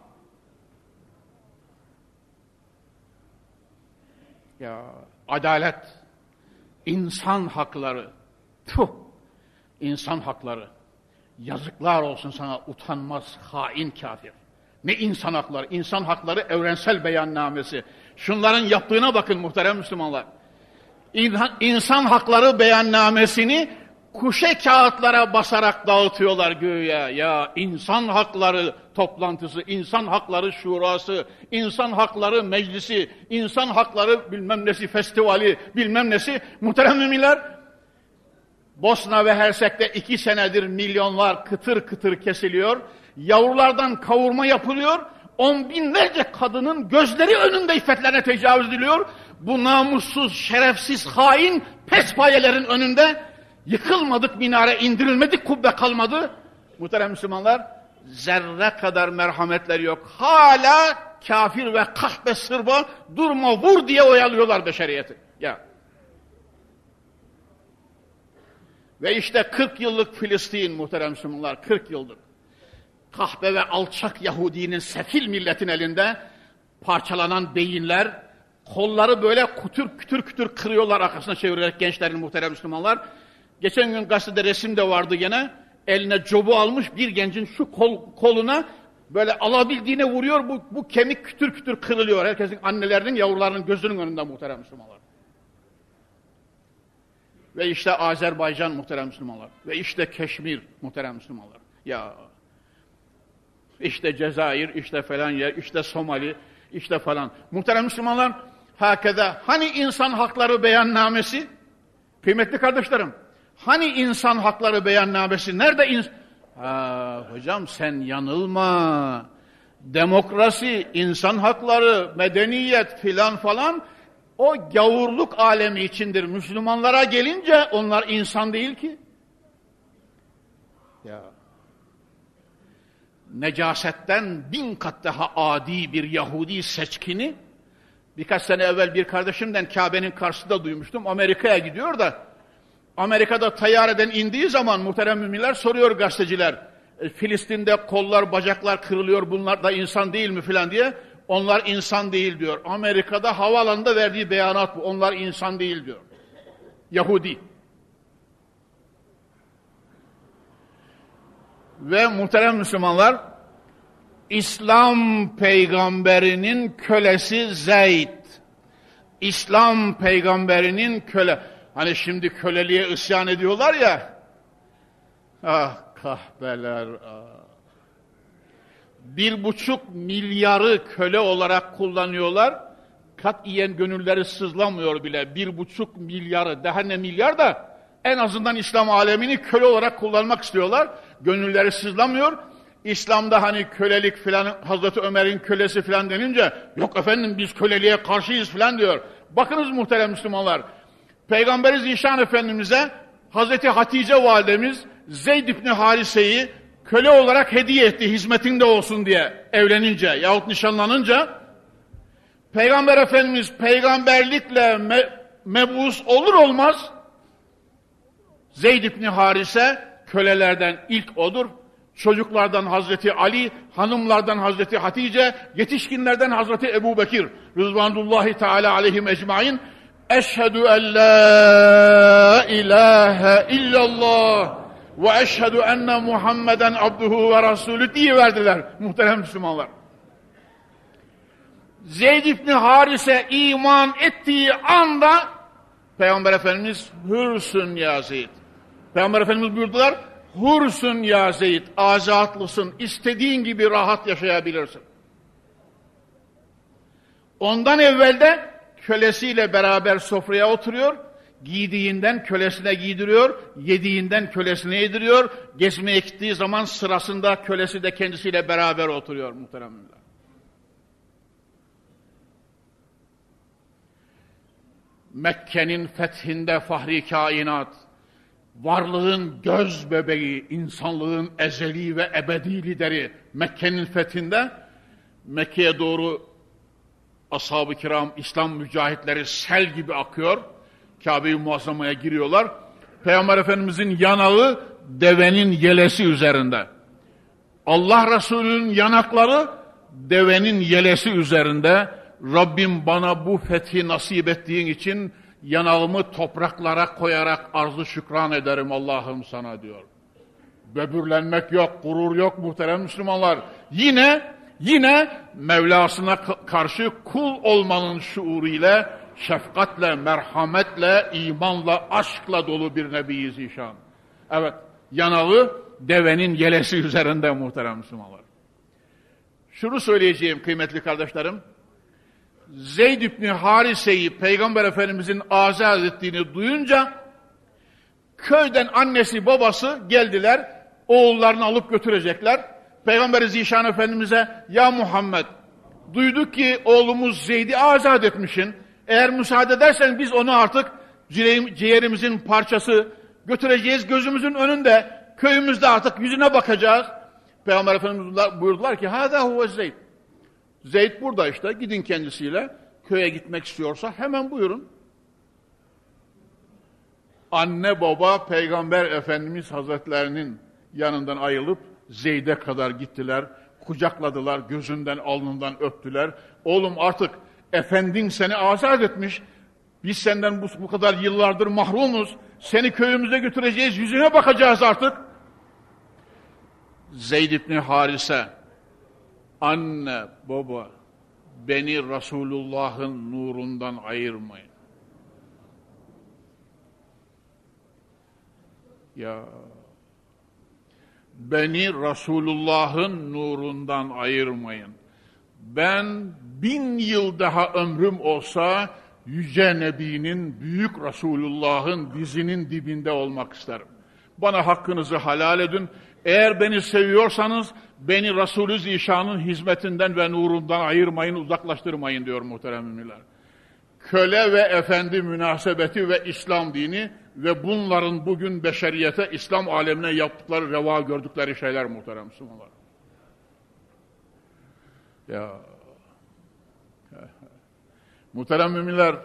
Ya adalet, insan hakları, insan hakları. Yazıklar olsun sana utanmaz hain kafir. Ne insan hakları? İnsan hakları evrensel beyannamesi. Şunların yaptığına bakın muhterem Müslümanlar. İnsan hakları beyannamesini kuşe kağıtlara basarak dağıtıyorlar güya. Ya insan hakları toplantısı, insan hakları şurası, insan hakları meclisi, insan hakları bilmem nesi festivali, bilmem nesi. Muhterem müminler, Bosna ve Hersek'te 2 senedir milyonlar kıtır kıtır kesiliyor. Yavrulardan kavurma yapılıyor. On binlerce kadının gözleri önünde iffetlerine tecavüz ediliyor. Bu namussuz, şerefsiz, hain pespayelerin önünde yıkılmadık minare, indirilmedik kubbe kalmadı. Muhterem Müslümanlar, zerre kadar merhametleri yok. Hala kafir ve kahpe sırba durma vur diye oyalıyorlar beşeriyeti. Ya. Ve işte 40 yıllık Filistin muhterem Müslümanlar, 40 yıldır. Kahpe ve alçak Yahudinin sefil milletin elinde parçalanan beyinler, kolları böyle kütür kütür kırıyorlar arkasına çevirerek gençlerin muhterem Müslümanlar. Geçen gün gazetede resim de vardı gene. Eline cobu almış bir gencin şu koluna böyle alabildiğine vuruyor. Bu kemik kütür kütür kırılıyor. Herkesin, annelerinin, yavrularının gözünün önünde muhterem Müslümanlar. Ve işte Azerbaycan muhterem Müslümanlar. Ve işte Keşmir muhterem Müslümanlar. Ya işte Cezayir, işte falan yer, işte Somali, işte falan. Muhterem Müslümanlar, hakeza hani insan hakları beyannamesi? Kıymetli kardeşlerim, hani insan hakları beyannamesi? Nerede hocam sen yanılma. Demokrasi, insan hakları, medeniyet filan falan o gavurluk alemi içindir. Müslümanlara gelince onlar insan değil ki. Ya. Necasetten 1000 kat daha adi bir Yahudi seçkini, birkaç sene evvel bir kardeşimden Kabe'nin karşısında duymuştum. Amerika'ya gidiyor da, Amerika'da tayyareden indiği zaman muhterem müminler soruyor gazeteciler, Filistin'de kollar, bacaklar kırılıyor, bunlar da insan değil mi filan diye. Onlar insan değil diyor. Amerika'da havaalanında verdiği beyanat bu. Onlar insan değil diyor. Yahudi. Ve muhterem Müslümanlar, İslam peygamberinin kölesi Zeyd. İslam peygamberinin hani şimdi köleliğe isyan ediyorlar ya. Ah kahpeler. Ah. 1,5 milyarı köle olarak kullanıyorlar. Katiyen gönülleri sızlamıyor bile. 1,5 milyarı, daha ne milyar da en azından İslam alemini köle olarak kullanmak istiyorlar. Gönülleri sızlamıyor. İslam'da hani kölelik filan, Hazreti Ömer'in kölesi filan denince, yok efendim biz köleliğe karşıyız filan diyor. Bakınız muhterem Müslümanlar, Peygamberi Zişan Efendimiz'e Hazreti Hatice validemiz Zeyd İbni Harise'yi köle olarak hediye etti, hizmetinde olsun diye evlenince yahut nişanlanınca. Peygamber Efendimiz peygamberlikle mebus olur olmaz Zeyd İbni Harise kölelerden ilk odur. Çocuklardan Hazreti Ali, hanımlardan Hazreti Hatice, yetişkinlerden Hazreti Ebu Bekir Rızvanullahi Teala aleyhim ecmain. Eşhedü en la ilahe illallah ve eşhedü enne Muhammeden abduhu ve rasulü diyiverdiler muhterem Müslümanlar. Zeyd İbni Harise iman ettiği anda Peygamber Efendimiz hürsün ya Zeyd. Peygamber Efendimiz buyurdular, hürsün ya Zeyd, azatlısın, istediğin gibi rahat yaşayabilirsin. Ondan evvel de kölesiyle beraber sofraya oturuyor, giydiğinden kölesine giydiriyor, yediğinden kölesine yediriyor, gezmeye gittiği zaman sırasında kölesi de kendisiyle beraber oturuyor muhteremler. Mekke'nin fethinde fahri kainat, varlığın göz bebeği, insanlığın ezeli ve ebedi lideri Mekke'nin fethinde Mekke'ye doğru ashab-ı kiram, İslam mücahitleri sel gibi akıyor. Kabe-i Muazzama'ya giriyorlar. Peygamber Efendimizin yanağı devenin yelesi üzerinde. Allah Resulü'nün yanakları devenin yelesi üzerinde. Rabbim bana bu fethi nasip ettiğin için yanağımı topraklara koyarak arz-ı şükran ederim Allah'ım sana diyor. Böbürlenmek yok, gurur yok muhterem Müslümanlar. Yine Mevlasına karşı kul olmanın şuuruyla, şefkatle, merhametle, imanla, aşkla dolu bir Nebi-i Zişan. Evet, yanağı devenin yelesi üzerinde muhterem Müslümanlar. Şunu söyleyeceğim kıymetli kardeşlerim. Zeyd İbni Harise'yi Peygamber Efendimizin azat ettiğini duyunca köyden annesi babası geldiler, oğullarını alıp götürecekler. Peygamber-i Zişan Efendimiz'e ya Muhammed duyduk ki oğlumuz Zeyd'i azat etmişsin. Eğer müsaade edersen biz onu artık ciğerimizin parçası götüreceğiz gözümüzün önünde. Köyümüzde artık yüzüne bakacağız. Peygamber Efendimiz buyurdular ki hâzâ huve Zeyd. Zeyd burada işte, gidin kendisiyle. Köye gitmek istiyorsa hemen buyurun. Anne baba Peygamber Efendimiz Hazretlerinin yanından ayrılıp Zeyd'e kadar gittiler. Kucakladılar, gözünden alnından öptüler. Oğlum artık efendin seni azat etmiş. Biz senden bu kadar yıllardır mahrumuz. Seni köyümüze götüreceğiz, yüzüne bakacağız artık. Zeyd İbni Harise, anne baba beni Resulullah'ın nurundan ayırmayın. Ya beni Resulullah'ın nurundan ayırmayın. Ben 1000 yıl daha ömrüm olsa Yüce Nebi'nin, büyük Resulullah'ın dizinin dibinde olmak isterim. Bana hakkınızı helal edin. Eğer beni seviyorsanız beni Resulü Zişan'ın hizmetinden ve nurundan ayırmayın, uzaklaştırmayın diyor muhterem müminler. Köle ve efendi münasebeti ve İslam dini ve bunların bugün beşeriyete, İslam alemine yaptıkları, reva gördükleri şeyler muhterem Müslümanlar. Ya muhterem müminler,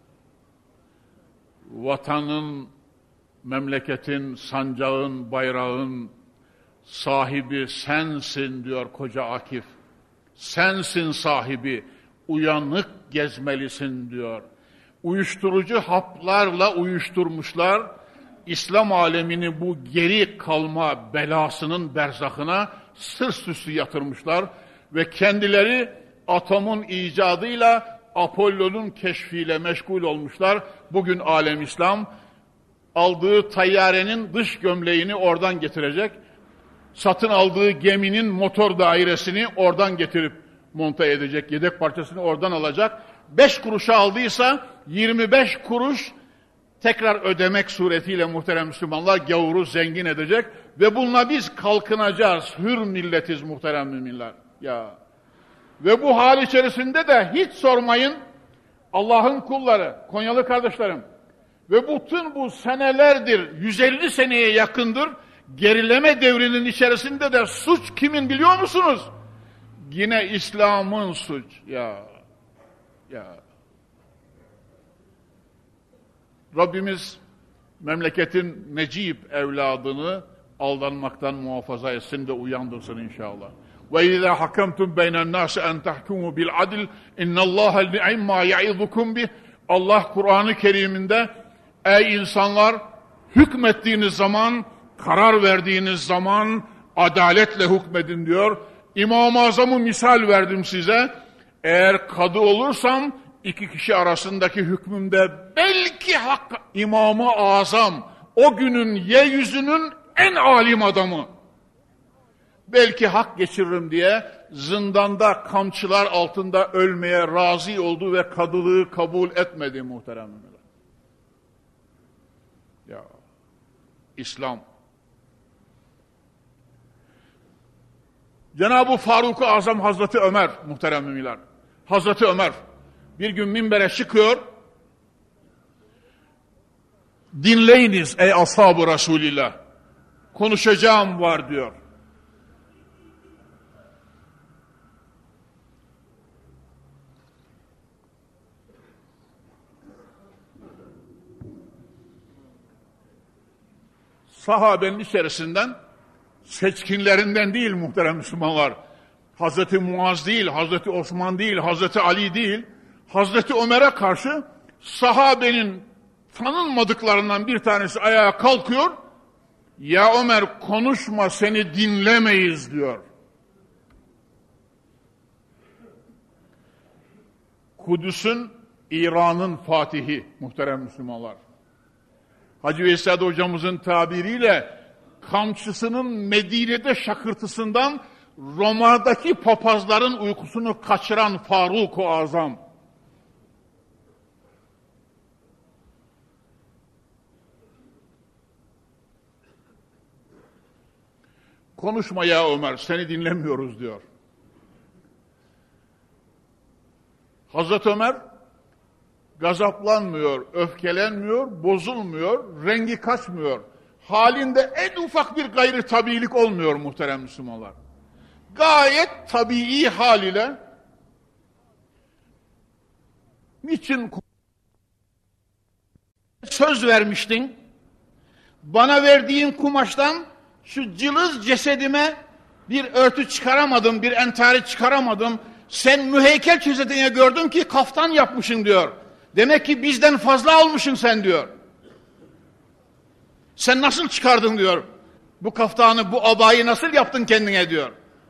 vatanın, memleketin, sancağın, bayrağın sahibi sensin diyor Koca Akif. Sensin sahibi, uyanık gezmelisin diyor. Uyuşturucu haplarla uyuşturmuşlar. İslam alemini bu geri kalma belasının berzahına sırt üstü yatırmışlar ve kendileri atomun icadıyla, Apollo'nun keşfiyle meşgul olmuşlar. Bugün alem İslam aldığı tayyarenin dış gömleğini oradan getirecek. Satın aldığı geminin motor dairesini oradan getirip monte edecek. Yedek parçasını oradan alacak. 5 kuruşa aldıysa 25 kuruş tekrar ödemek suretiyle muhterem Müslümanlar gavuru zengin edecek. Ve bununla biz kalkınacağız. Hür milletiz muhterem müminler. Ya. Ve bu hal içerisinde de hiç sormayın Allah'ın kulları, Konyalı kardeşlerim. Ve bütün bu senelerdir, 150 seneye yakındır, gerileme devrinin içerisinde de suç kimin biliyor musunuz? Yine İslam'ın suç. Ya. Rabbimiz memleketin necip evladını aldanmaktan muhafaza etsin de uyandırsın inşallah. Ve izâ hakemtum beynen nâsi en tahkumu bil adl innallâhe ni'imma ya'izukum bih. Allah Kur'an-ı Kerim'inde ey insanlar hükmettiğiniz zaman, karar verdiğiniz zaman adaletle hükmedin diyor. İmam-ı Azam'ı misal verdim size. Eğer kadı olursam 2 kişi arasındaki hükmümde belki hak İmam-ı Azam o günün yeryüzünün en alim adamı. Belki hak geçiririm diye zindanda kamçılar altında ölmeye razı oldu ve kadılığı kabul etmedi muhterem müminler. Ya İslam. Cenab-ı Faruk-u Azam Hazreti Ömer muhterem müminler. Hazreti Ömer bir gün minbere çıkıyor. Dinleyiniz ey ashab-ı Resulillah. Konuşacağım var diyor. Sahabenin içerisinden, seçkinlerinden değil muhterem Müslümanlar. Hazreti Muaz değil, Hazreti Osman değil, Hazreti Ali değil, Hazreti Ömer'e karşı sahabenin tanınmadıklarından bir tanesi ayağa kalkıyor. Ya Ömer konuşma seni dinlemeyiz diyor. Kudüs'ün, İran'ın fatihi muhterem Müslümanlar. Hacı Veysel hocamızın tabiriyle kamçısının Medine'de şakırtısından Roma'daki papazların uykusunu kaçıran Faruk-u Azam. Konuşma ya Ömer, seni dinlemiyoruz diyor. Hazreti Ömer gazaplanmıyor, öfkelenmiyor, bozulmuyor, rengi kaçmıyor. Halinde en ufak bir gayri tabiilik olmuyor muhterem Müslümanlar. Gayet tabii haliyle niçin söz vermiştin? Bana verdiğin kumaştan şu cılız cesedime bir örtü çıkaramadım, bir entari çıkaramadım. Sen müheykel cesedine gördüm ki kaftan yapmışsın diyor. Demek ki bizden fazla almışsın sen diyor. Sen nasıl çıkardın diyor. Bu kaftanı, bu abayı nasıl yaptın kendine diyor.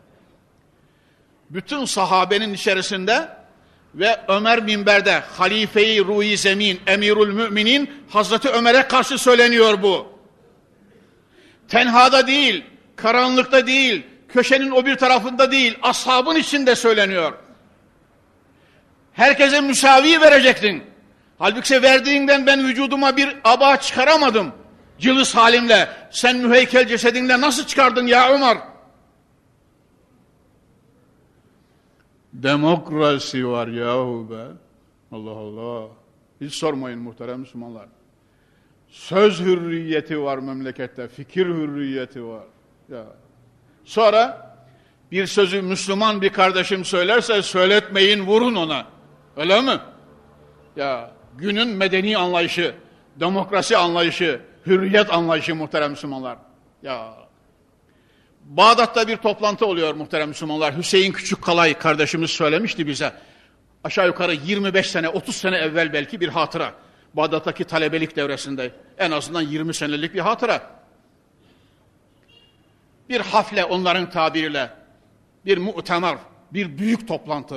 Bütün sahabenin içerisinde ve Ömer minberde halife-i ruh-i zemin, emirül müminin Hazreti Ömer'e karşı söyleniyor bu. Tenhada değil, karanlıkta değil, köşenin o bir tarafında değil, ashabın içinde söyleniyor. Herkese müsavi verecektin. Halbuki verdiğinden ben vücuduma bir aba çıkaramadım. Cılız halimle, sen müheykel cesedinle nasıl çıkardın ya Ömer? Demokrasi var yahu be. Allah Allah. Hiç sormayın muhterem Müslümanlar. Söz hürriyeti var memlekette, fikir hürriyeti var. Ya. Sonra bir sözü Müslüman bir kardeşim söylerse söyletmeyin, vurun ona. Öyle mi? Ya günün medeni anlayışı, demokrasi anlayışı, hürriyet anlayışı muhterem Müslümanlar. Ya Bağdat'ta bir toplantı oluyor muhterem Müslümanlar. Hüseyin Küçükkalay kardeşimiz söylemişti bize. Aşağı yukarı 25 sene, 30 sene evvel belki bir hatıra. Bağdat'taki talebelik devresinde en azından 20 senelik bir hatıra. Bir hafle onların tabiriyle, bir mu'temer, bir büyük toplantı.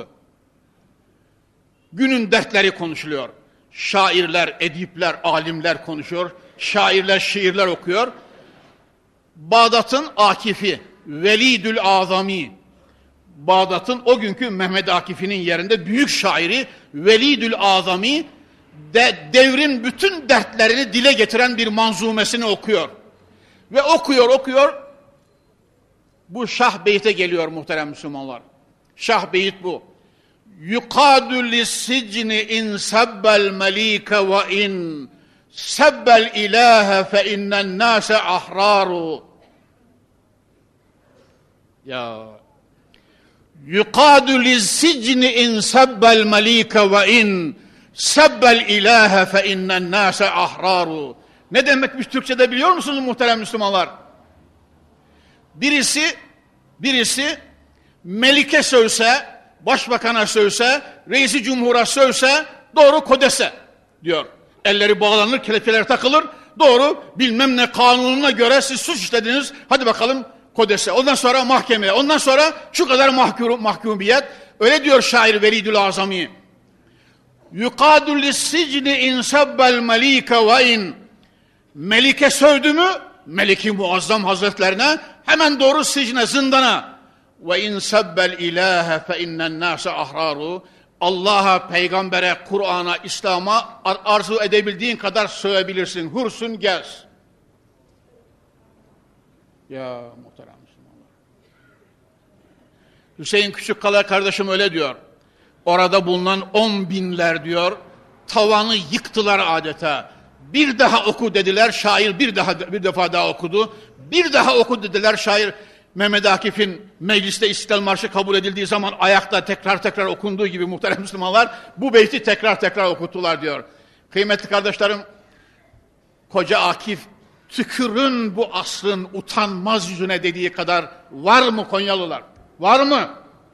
Günün dertleri konuşuluyor. Şairler, edipler, alimler konuşuyor. Şairler, şiirler okuyor. Bağdat'ın Akif'i, Velidül Azami, Bağdat'ın o günkü Mehmet Akif'inin yerinde büyük şairi Velidül Azami devrin bütün dertlerini dile getiren bir manzumesini okuyor. Ve okuyor. Bu Şah Beyt'e geliyor muhterem Müslümanlar. Şah Beyt bu. Yukadü lissicni in sebbel melike ve in sebbel ilahe fe innen nase ahraru. Ya yukadü lissicni in sebbel melike ve in sebbel ilahe fe innen nase ahraru. Ne demekmiş Türkçe'de biliyor musunuz muhterem Müslümanlar? Birisi melike sövse, başbakana sövse, reisi cumhura sövse doğru kodese diyor. Elleri bağlanır, kelepçeler takılır. Doğru bilmem ne kanununa göre siz suç işlediniz. Hadi bakalım kodese. Ondan sonra mahkemeye. Ondan sonra şu kadar mahkumiyet. Öyle diyor şair Velidül Azami. Yukadü lissicni in sebbel melike ve in. Melike sövdü mü? Meliki Muazzam Hazretlerine hemen doğru sicne, zindana. Ve in sebbel ilahe fe innen nase ahraru. Allah'a, peygambere, Kur'an'a, İslam'a arzu edebildiğin kadar sövebilirsin. Hursun gez. Ya muhterem Müslümanlar. Hüseyin Küçükkalay kardeşim öyle diyor. Orada bulunan 10 binler diyor, tavanı yıktılar adeta. Bir daha oku dediler, şair bir defa daha okudu. Bir daha oku dediler, şair Mehmet Akif'in mecliste İstiklal Marşı kabul edildiği zaman ayakta tekrar okunduğu gibi muhterem Müslümanlar bu beyti tekrar okuttular diyor. Kıymetli kardeşlerim, koca Akif tükürün bu asrın utanmaz yüzüne dediği kadar var mı Konyalılar? Var mı?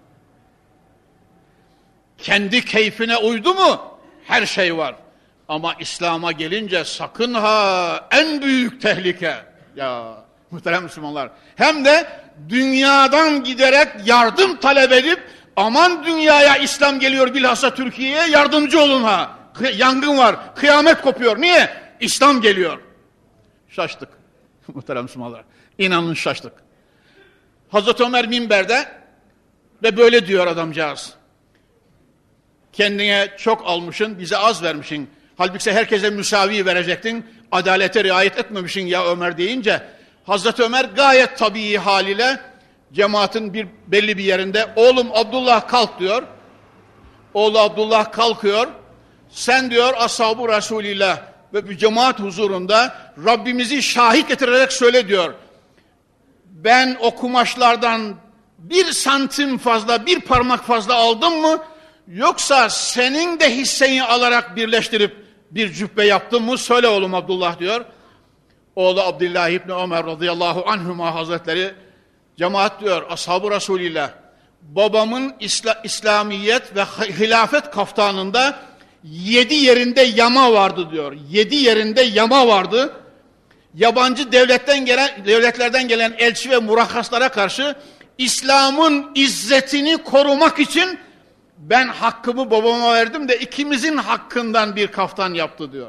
Kendi keyfine uydu mu? Her şey var. Ama İslam'a gelince sakın ha, en büyük tehlike. Ya muhterem Müslümanlar. Hem de dünyadan giderek yardım talep edip aman dünyaya İslam geliyor bilhassa Türkiye'ye yardımcı olun ha. Yangın var, kıyamet kopuyor. Niye? İslam geliyor. Şaştık muhterem Müslümanlar. İnanın şaştık. Hazreti Ömer minberde ve böyle diyor adamcağız. Kendine çok almışsın, bize az vermişsin. Halbuki herkese müsavi verecektin. Adalete riayet etmemişsin ya Ömer deyince Hazreti Ömer gayet tabii haliyle cemaatin belli bir yerinde oğlum Abdullah kalk diyor. Oğlu Abdullah kalkıyor. Sen diyor ashab-ı Resulillah ve bir cemaat huzurunda Rabbimizi şahit getirerek söyle diyor. Ben o kumaşlardan 1 santim fazla, 1 parmak fazla aldım mı? Yoksa senin de hisseni alarak birleştirip bir cübbe yaptın mı? Söyle oğlum Abdullah diyor. Oğlu Abdullah İbni Ömer radıyallahu anhuma hazretleri, cemaat diyor ashab-ı Resulillah, babamın İslamiyet ve hilafet kaftanında 7 yerinde yama vardı diyor. 7 yerinde yama vardı. Yabancı devletlerden gelen elçi ve murakkaslara karşı İslam'ın izzetini korumak için ben hakkımı babama verdim de ikimizin hakkından bir kaftan yaptı diyor.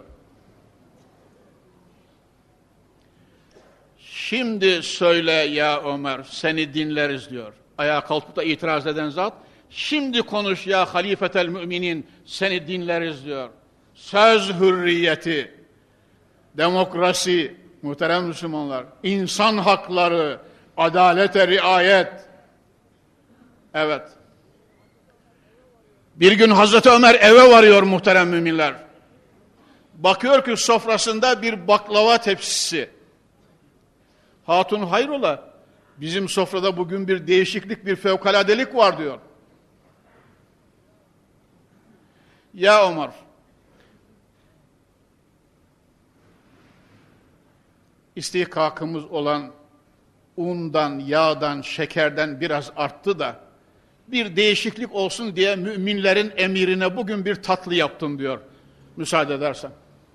Şimdi söyle ya Ömer, seni dinleriz diyor. Ayağa kalkıp da itiraz eden zat, şimdi konuş ya halifetel müminin, seni dinleriz diyor. Söz hürriyeti, demokrasi, muhterem Müslümanlar, insan hakları, adalete riayet. Evet. Bir gün Hazreti Ömer eve varıyor muhterem müminler. Bakıyor ki sofrasında bir baklava tepsisi. Hatun hayrola, bizim sofrada bugün bir değişiklik, bir fevkaladelik var diyor. Ya Ömer, istihkakımız olan undan, yağdan, şekerden biraz arttı da bir değişiklik olsun diye müminlerin emirine bugün bir tatlı yaptım diyor. Müsaade edersen.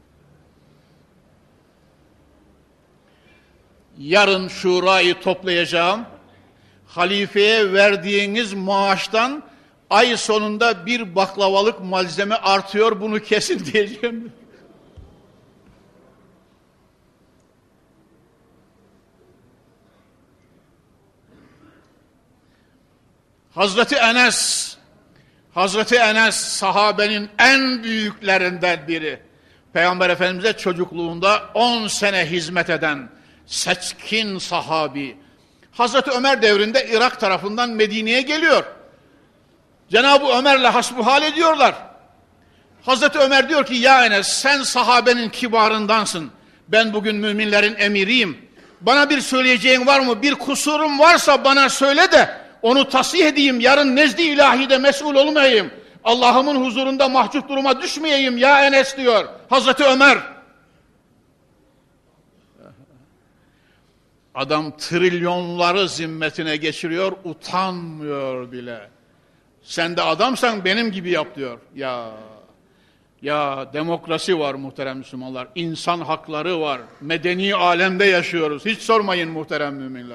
Yarın şurayı toplayacağım. Halifeye verdiğiniz maaştan ay sonunda bir baklavalık malzeme artıyor, bunu kesin diyeceğim. Hazreti Enes sahabenin en büyüklerinden biri. Peygamber Efendimiz'e çocukluğunda 10 sene hizmet eden seçkin sahabi. Hazreti Ömer devrinde Irak tarafından Medine'ye geliyor. Cenab-ı Ömer'le hasbuhal ediyorlar. Hazreti Ömer diyor ki ya Enes, sen sahabenin kibarındansın. Ben bugün müminlerin emiriyim. Bana bir söyleyeceğin var mı? Bir kusurum varsa bana söyle de onu tasih edeyim. Yarın nezd-i ilahide mesul olmayayım. Allah'ımın huzurunda mahcup duruma düşmeyeyim ya Enes diyor Hazreti Ömer. Adam trilyonları zimmetine geçiriyor, utanmıyor bile. Sen de adamsan benim gibi yap diyor. Ya demokrasi var muhterem Müslümanlar. İnsan hakları var. Medeni alemde yaşıyoruz. Hiç sormayın muhterem müminler.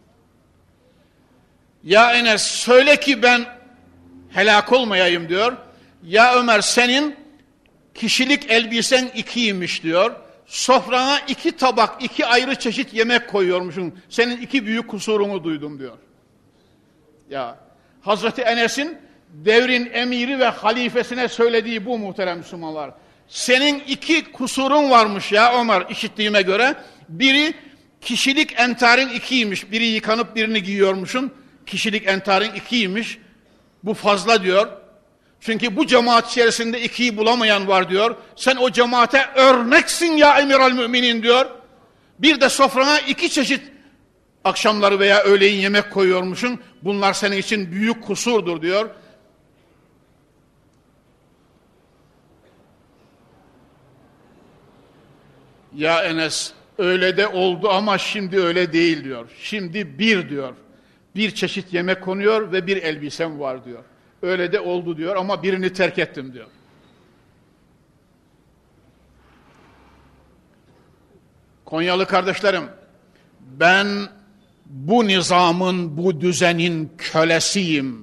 Ya Enes, söyle ki ben helak olmayayım diyor. Ya Ömer, senin kişilik elbisen 2'ymiş diyor. Sofrana 2 tabak, 2 ayrı çeşit yemek koyuyormuşsun. Senin 2 büyük kusurunu duydum diyor. Ya Hazreti Enes'in devrin emiri ve halifesine söylediği bu muhterem Müslümanlar. Senin 2 kusurun varmış ya Ömer, işittiğime göre. Biri kişilik entarın 2'ymiş. Biri yıkanıp birini giyiyormuşsun. Kişilik entarın 2'ymiş. Bu fazla diyor. Çünkü bu cemaat içerisinde 2'yi bulamayan var diyor. Sen o cemaate örneksin ya emiral müminin diyor. Bir de sofrana 2 çeşit akşamları veya öğleyin yemek koyuyormuşsun. Bunlar senin için büyük kusurdur diyor. Ya Enes, öyle de oldu ama şimdi öyle değil diyor. Şimdi diyor. 1 çeşit yemek konuyor ve 1 elbisem var diyor. Öyle de oldu diyor ama birini terk ettim diyor. Konyalı kardeşlerim, ben bu nizamın, bu düzenin kölesiyim.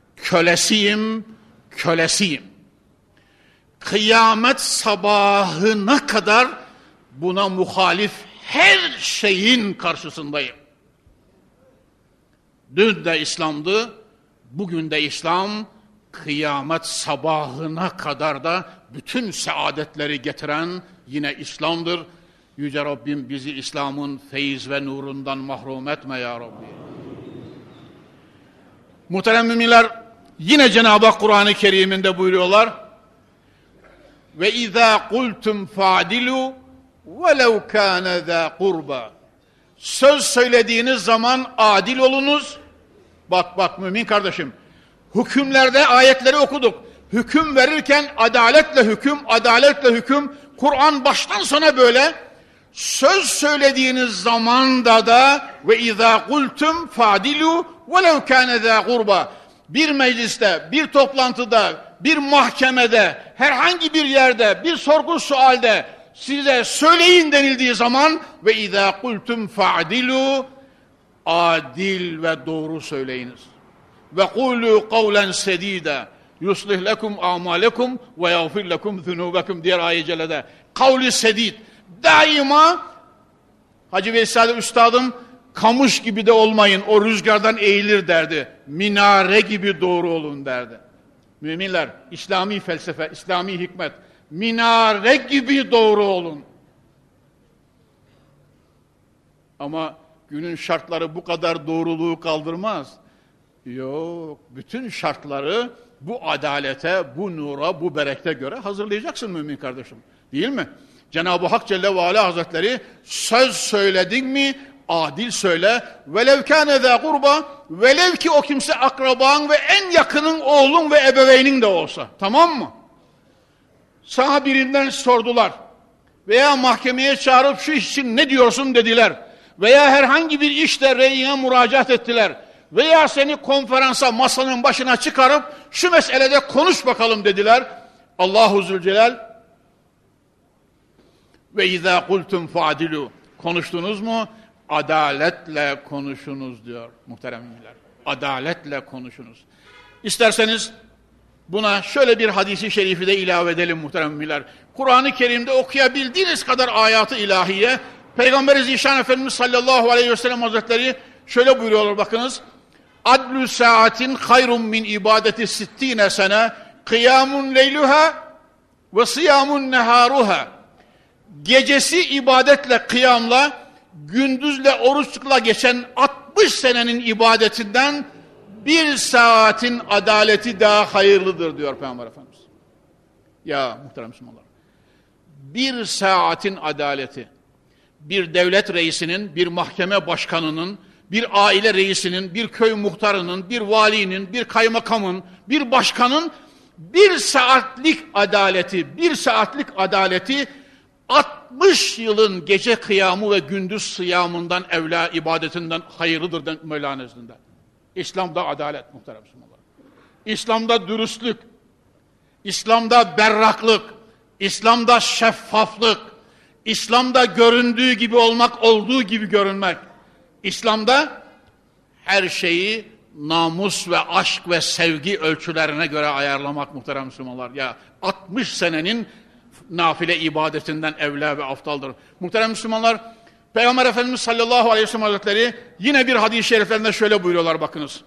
Kölesiyim. Kıyamet sabahına kadar buna muhalif her şeyin karşısındayım. Dün de İslam'dı, bugün de İslam, kıyamet sabahına kadar da bütün saadetleri getiren yine İslam'dır. Yüce Rabbim bizi İslam'ın feyiz ve nurundan mahrum etme ya Rabbi. Muhterem müminler, yine Cenab-ı Hak Kur'an-ı Kerim'inde buyuruyorlar. Ve izâ kultum fa'dilû velev kâne zâ kurba. Söz söylediğiniz zaman adil olunuz. Bak mümin kardeşim, hükümlerde ayetleri okuduk. Hüküm verirken adaletle hüküm. Kur'an baştan sona böyle. Söz söylediğiniz zamanda da ve izâ kultum fa'dilû velev kâne zâ kurba. Bir mecliste, bir toplantıda, bir mahkemede, herhangi bir yerde, bir sorgu sualde size söyleyin denildiği zaman ve izâ kultum fa'dilû, adil ve doğru söyleyiniz. Ve kûlû kavlen sedîde yuslih lekum a'mâlekum ve yağfir lekum zunûbekum diğer ayet-i cellede. Kavli sedîd. Daima Hacı Veysel Üstadım kamış gibi de olmayın, o rüzgardan eğilir derdi. Minare gibi doğru olun derdi. Müminler, İslami felsefe, İslami hikmet. Minare gibi doğru olun. Ama günün şartları bu kadar doğruluğu kaldırmaz. Yok, bütün şartları bu adalete, bu nura, bu berekete göre hazırlayacaksın mümin kardeşim. Değil mi? Cenab-ı Hak Celle ve Ala Hazretleri söz söyledin mi adil söyle. Velev kâne zâ kurba, velev ki o kimse akraban ve en yakının oğlun ve ebeveynin de olsa. Tamam mı? Sana birinden sordular veya mahkemeye çağırıp şu iş için ne diyorsun dediler veya herhangi bir işte reyine müracaat ettiler veya seni konferansa masanın başına çıkarıp şu meselede konuş bakalım dediler. Allahu Zülcelal ve izâ kultum fa'dilû, konuştunuz mu? Adaletle konuşunuz diyor muhterem müminler. Adaletle konuşunuz. İsterseniz buna şöyle bir hadisi şerifi de ilave edelim muhterem müminler. Kur'an-ı Kerim'de okuyabildiğiniz kadar ayatı ilahiye, Peygamber-i Zişan Efendimiz sallallahu aleyhi ve sellem Hazretleri şöyle buyuruyorlar bakınız. Adlü saatin hayrun min ibadeti sittine sene kıyamun leyluha ve siyamun neharuha. Gecesi ibadetle, kıyamla, gündüzle, oruçla geçen 60 senenin ibadetinden bir saatin adaleti daha hayırlıdır diyor Peygamber Efendimiz. Ya muhterem Müslümanlar, bir saatin adaleti, bir devlet reisinin, bir mahkeme başkanının, bir aile reisinin, bir köy muhtarının, bir valinin, bir kaymakamın, bir başkanın bir saatlik adaleti 60 yılın gece kıyamı ve gündüz sıyamından, evla ibadetinden hayırlıdır Mevla nezdinde. İslam'da adalet muhterem Müslümanlar. İslam'da dürüstlük, İslam'da berraklık, İslam'da şeffaflık, İslam'da göründüğü gibi olmak, olduğu gibi görünmek. İslam'da her şeyi namus ve aşk ve sevgi ölçülerine göre ayarlamak muhterem Müslümanlar. Ya 60 senenin nafile ibadetinden evla ve aftaldır. Muhterem Müslümanlar, Peygamber Efendimiz sallallahu aleyhi ve sellem Hazretleri yine bir hadis-i şeriflerinde şöyle buyuruyorlar bakınız.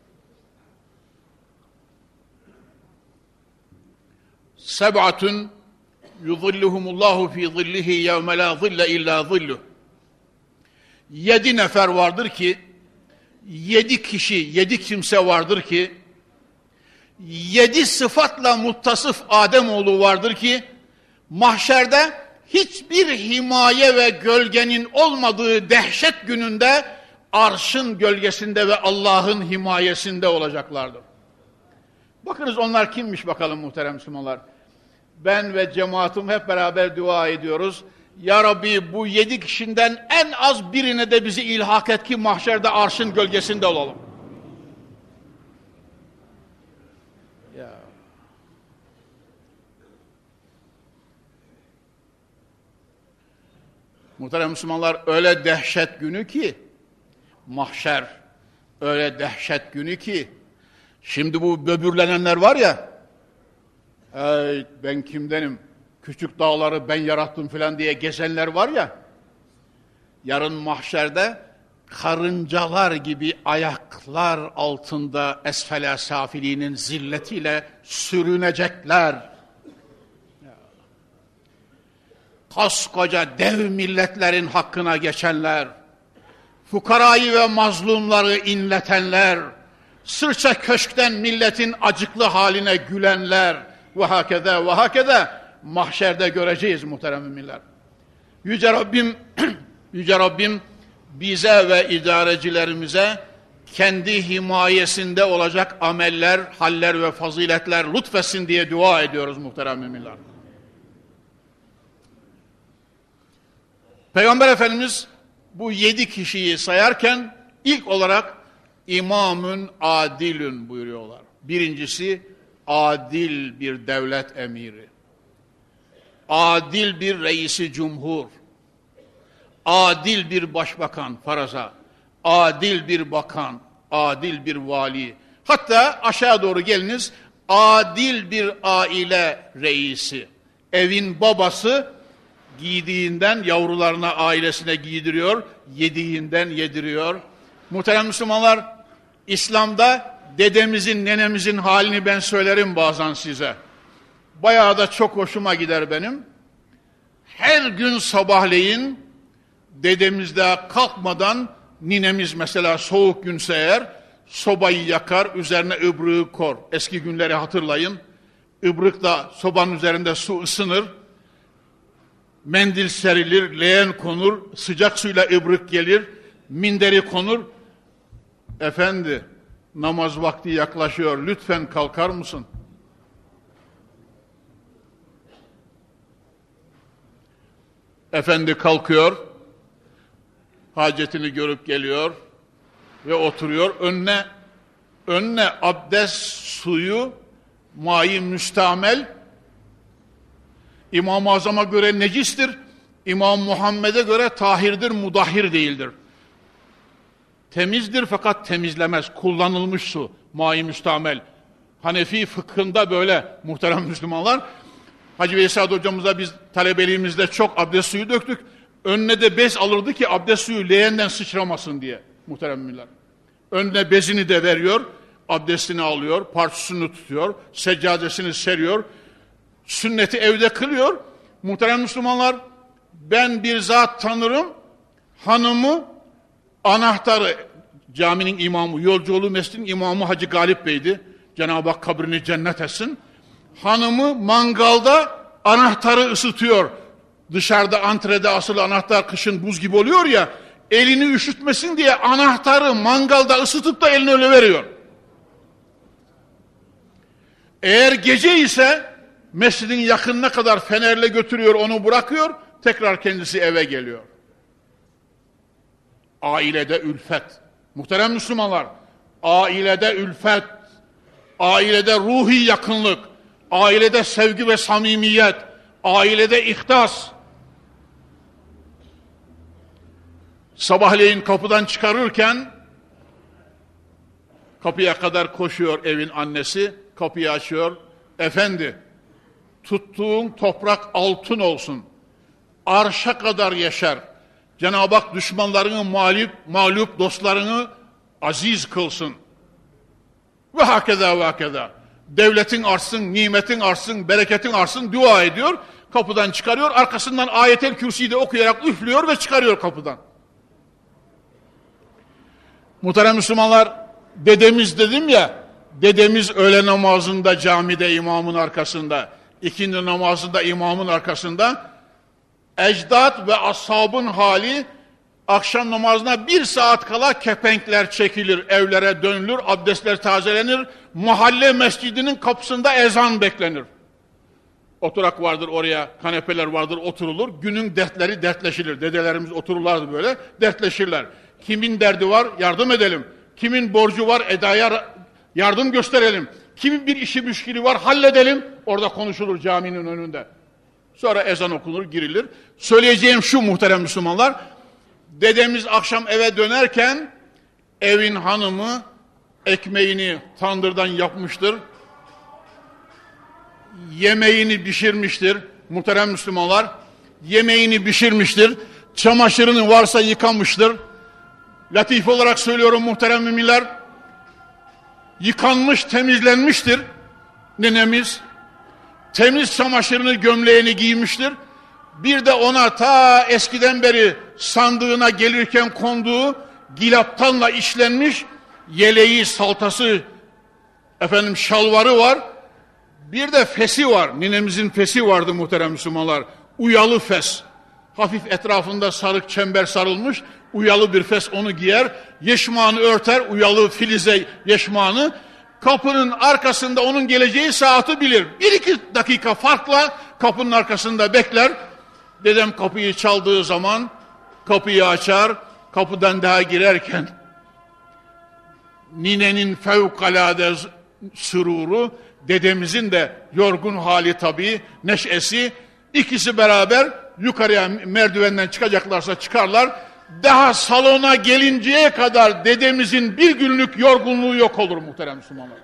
Seb'atun yuzilluhumullahu fi zillihi yevme la zille illa zilluh. 7 nefer vardır ki, 7 kişi, 7 kimse vardır ki, 7 sıfatla muttasıf Ademoğlu vardır ki, mahşerde hiçbir himaye ve gölgenin olmadığı dehşet gününde arşın gölgesinde ve Allah'ın himayesinde olacaklardır. Bakınız onlar kimmiş bakalım muhterem Müslümanlar. Ben ve cemaatim hep beraber dua ediyoruz. Ya Rabbi bu 7 kişiden en az birine de bizi ilhak et ki mahşerde arşın gölgesinde olalım. Ya. Muhterem Müslümanlar, öyle dehşet günü ki mahşer, öyle dehşet günü ki şimdi bu böbürlenenler var ya, ben kimdenim, küçük dağları ben yarattım filan diye gezenler var ya, yarın mahşerde karıncalar gibi ayaklar altında esfele safiliğinin zilletiyle sürünecekler. koskoca dev milletlerin hakkına geçenler, fukarayı ve mazlumları inletenler, sırça köşkten milletin acıklı haline gülenler ve hakeza ve hakeza mahşerde göreceğiz muhterem müminler. Yüce Rabbim bize ve idarecilerimize kendi himayesinde olacak ameller, haller ve faziletler lütfetsin diye dua ediyoruz muhterem müminler. Peygamber Efendimiz bu 7 kişiyi sayarken ilk olarak imamün adilün buyuruyorlar. Birincisi adil bir devlet emiri, adil bir reisi cumhur, adil bir başbakan faraza, adil bir bakan, adil bir vali, hatta aşağı doğru geliniz, adil bir aile reisi, evin babası giydiğinden yavrularına, ailesine giydiriyor, yediğinden yediriyor. Muhterem Müslümanlar, İslam'da dedemizin, nenemizin halini ben söylerim bazen size. Bayağı da çok hoşuma gider benim. Her gün sabahleyin dedemizde kalkmadan ninemiz mesela soğuk günse eğer sobayı yakar, üzerine ıbrığı kor. Eski günleri hatırlayın. Ibrıkla sobanın üzerinde su ısınır. Mendil serilir, leğen konur, sıcak suyla ıbrık gelir, minderi konur. Efendi, namaz vakti yaklaşıyor, lütfen kalkar mısın? Efendi kalkıyor, hacetini görüp geliyor ve oturuyor. Önüne abdest suyu, mai müstamel, İmam-ı Azam'a göre necistir, İmam Muhammed'e göre tahirdir, mudahhir değildir. Temizdir fakat temizlemez, kullanılmış su, mai müstamel. Hanefi fıkhında böyle muhterem Müslümanlar. Hacı Veysel hocamıza biz talebeliğimizde çok abdest suyu döktük. Önüne de bez alırdı ki abdest suyu leğenden sıçramasın diye muhterem müminler. Önüne bezini de veriyor, abdestini alıyor, parçasını tutuyor, seccadesini seriyor, sünneti evde kılıyor. Muhterem Müslümanlar, ben bir zat tanırım, hanımı anahtarı, caminin imamı, Yolcuoğlu Mescid'in imamı Hacı Galip Bey'di. Cenab-ı Hak kabrini cennet etsin. Hanımı mangalda anahtarı ısıtıyor. Dışarıda antrede asılı anahtar kışın buz gibi oluyor ya, elini üşütmesin diye anahtarı mangalda ısıtıp da eline öyle veriyor. Eğer gece ise mescidin yakınına kadar fenerle götürüyor, onu bırakıyor, tekrar kendisi eve geliyor. Ailede ülfet. Muhterem Müslümanlar, ailede ülfet, ailede ruhi yakınlık, ailede sevgi ve samimiyet, ailede ihtas. Sabahleyin kapıdan çıkarırken kapıya kadar koşuyor evin annesi, kapıyı açıyor. Efendi, tuttuğun toprak altın olsun, arşa kadar yaşar. Cenab-ı Hak düşmanlarını mağlup dostlarını aziz kılsın. Ve hakeza ve hakeza. Devletin artsın, nimetin artsın, bereketin artsın dua ediyor. Kapıdan çıkarıyor. Arkasından Ayet-el Kürsi'yi de okuyarak üflüyor ve çıkarıyor kapıdan. Muhterem Müslümanlar, dedemiz dedim ya, dedemiz öğle namazında camide imamın arkasında, ikindi namazında imamın arkasında, ecdat ve ashabın hali, akşam namazına 1 saat kala kepenkler çekilir, evlere dönülür, abdestler tazelenir, mahalle mescidinin kapısında ezan beklenir. Oturak vardır oraya, kanepeler vardır, oturulur, günün dertleri dertleşilir. Dedelerimiz otururlardı böyle, dertleşirler. Kimin derdi var, yardım edelim. Kimin borcu var, edaya yardım gösterelim. Kimin bir işi müşkili var, halledelim. Orada konuşulur caminin önünde. Sonra ezan okunur, girilir. Söyleyeceğim şu muhterem Müslümanlar, dedemiz akşam eve dönerken evin hanımı ekmeğini tandırdan yapmıştır. Yemeğini pişirmiştir. Muhterem Müslümanlar, yemeğini pişirmiştir. Çamaşırını varsa yıkamıştır. Latif olarak söylüyorum muhterem müminler, yıkanmış, temizlenmiştir nenemiz. Temiz çamaşırını, gömleğini giymiştir. Bir de ona ta eskiden beri sandığına gelirken konduğu gilaptanla işlenmiş yeleği, saltası, şalvarı var. Bir de fesi var. Ninemizin fesi vardı muhterem Müslümanlar. Uyalı fes. Hafif etrafında sarık çember sarılmış. Uyalı bir fes, onu giyer. Yeşmağını örter. Uyalı filize yeşmağını. Kapının arkasında onun geleceği saati bilir. 1-2 dakika farkla kapının arkasında bekler. Dedem kapıyı çaldığı zaman kapıyı açar. Kapıdan daha girerken ninenin fevkalade süruru, dedemizin de yorgun hali tabii, neşesi, ikisi beraber yukarıya merdivenden çıkacaklarsa çıkarlar. Daha salona gelinceye kadar dedemizin bir günlük yorgunluğu yok olur muhterem Müslümanlar.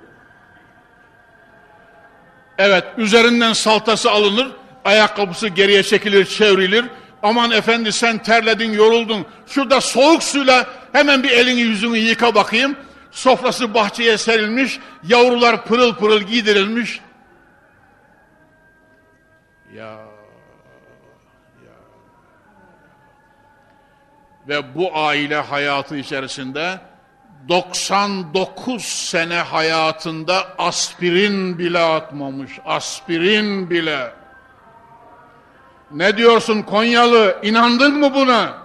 Evet, üzerinden saltası alınır, ayakkabısı geriye çekilir, çevrilir. Aman efendi sen terledin, yoruldun. Şurada soğuk suyla hemen bir elini yüzünü yıka bakayım. Sofrası bahçeye serilmiş, yavrular pırıl pırıl giydirilmiş. Ya. Ve bu aile hayatı içerisinde 99 sene hayatında aspirin bile atmamış. Aspirin bile. Ne diyorsun Konyalı? İnandın mı buna?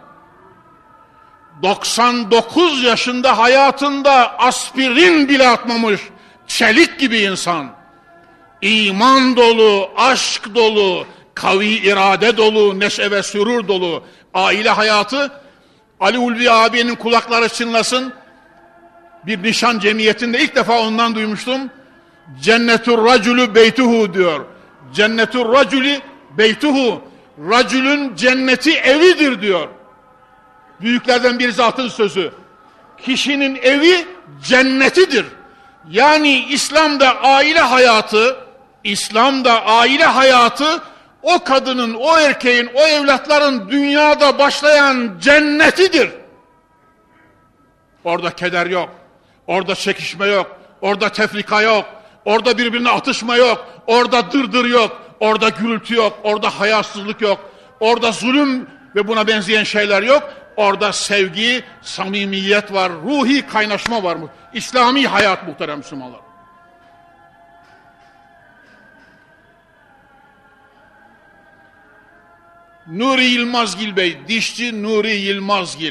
99 yaşında hayatında aspirin bile atmamış. Çelik gibi insan. İman dolu, aşk dolu, kavi irade dolu, neşe ve sürur dolu. Aile hayatı, Ali Ulvi abinin kulakları çınlasın. Bir nişan cemiyetinde ilk defa ondan duymuştum. Cennetur racülü beytuhu diyor. Cennetur racülü beytuhu. Racülün cenneti evidir diyor. Büyüklerden bir zatın sözü. Kişinin evi cennetidir. Yani İslam'da aile hayatı o kadının, o erkeğin, o evlatların dünyada başlayan cennetidir. Orada keder yok, orada çekişme yok, orada tefrika yok, orada birbirine atışma yok, orada dırdır yok, orada gürültü yok, orada hayasızlık yok, orada zulüm ve buna benzeyen şeyler yok. Orada sevgi, samimiyet var, ruhi kaynaşma var mı? İslami hayat muhterem Müslümanlar. Nuri Yılmazgil Bey, dişçi Nuri Yılmazgil.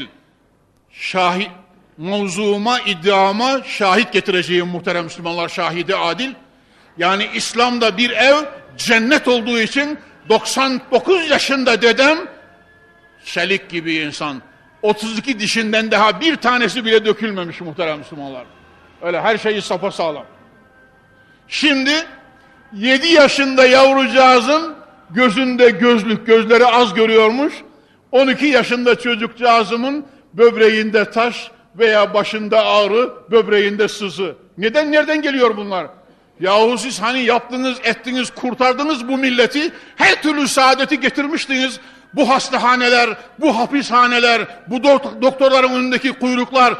Mevzuma, iddiama şahit getireceğim muhterem Müslümanlar, şahidi adil. Yani İslam'da bir ev cennet olduğu için 99 yaşında dedem çelik gibi insan. 32 dişinden daha bir tanesi bile dökülmemiş muhterem Müslümanlar. Öyle her şeyi sapasağlam. Şimdi 7 yaşında yavrucağızın gözünde gözlük, gözleri az görüyormuş. 12 yaşında çocukcağızımın böbreğinde taş veya başında ağrı, böbreğinde sızı. Nereden geliyor bunlar? Yahu siz hani yaptınız, ettiniz, kurtardınız bu milleti, her türlü saadeti getirmiştiniz. Bu hastahaneler, bu hapishaneler, bu doktorların önündeki kuyruklar.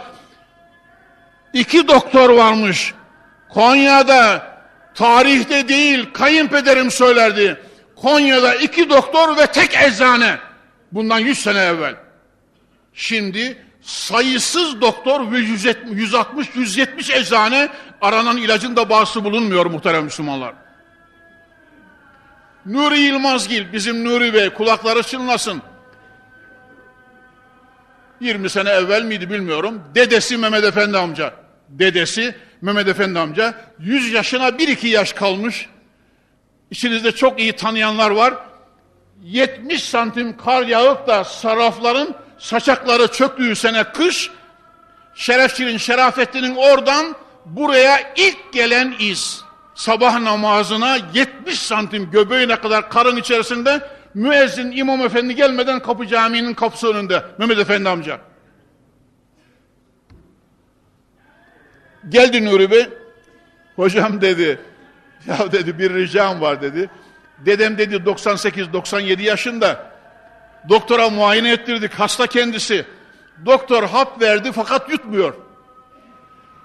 2 doktor varmış. Konya'da, tarihte değil, kayınpederim söylerdi. Konya'da 2 doktor ve tek eczane. Bundan 100 sene evvel. Şimdi sayısız doktor ve 160-170 eczane, aranan ilacın da bazısı bulunmuyor muhterem Müslümanlar. Nuri Yılmazgil, bizim Nuri Bey, kulakları çınlasın. 20 sene evvel miydi bilmiyorum. Dedesi Mehmet Efendi amca 100 yaşına 1-2 yaş kalmış. İçinizde çok iyi tanıyanlar var. 70 santim kar yağıp da sarrafların saçakları çöktüğü sene kış, Şerafettin'in oradan buraya ilk gelen iz. Sabah namazına 70 santim göbeğine kadar karın içerisinde, müezzin İmam Efendi gelmeden Kapı Camii'nin kapısı önünde Mehmet Efendi amca. Geldi Nuri Bey, hocam dedi, ya dedi bir ricam var dedi. Dedem dedi 98-97 yaşında, doktora muayene ettirdik, hasta kendisi. Doktor hap verdi fakat yutmuyor.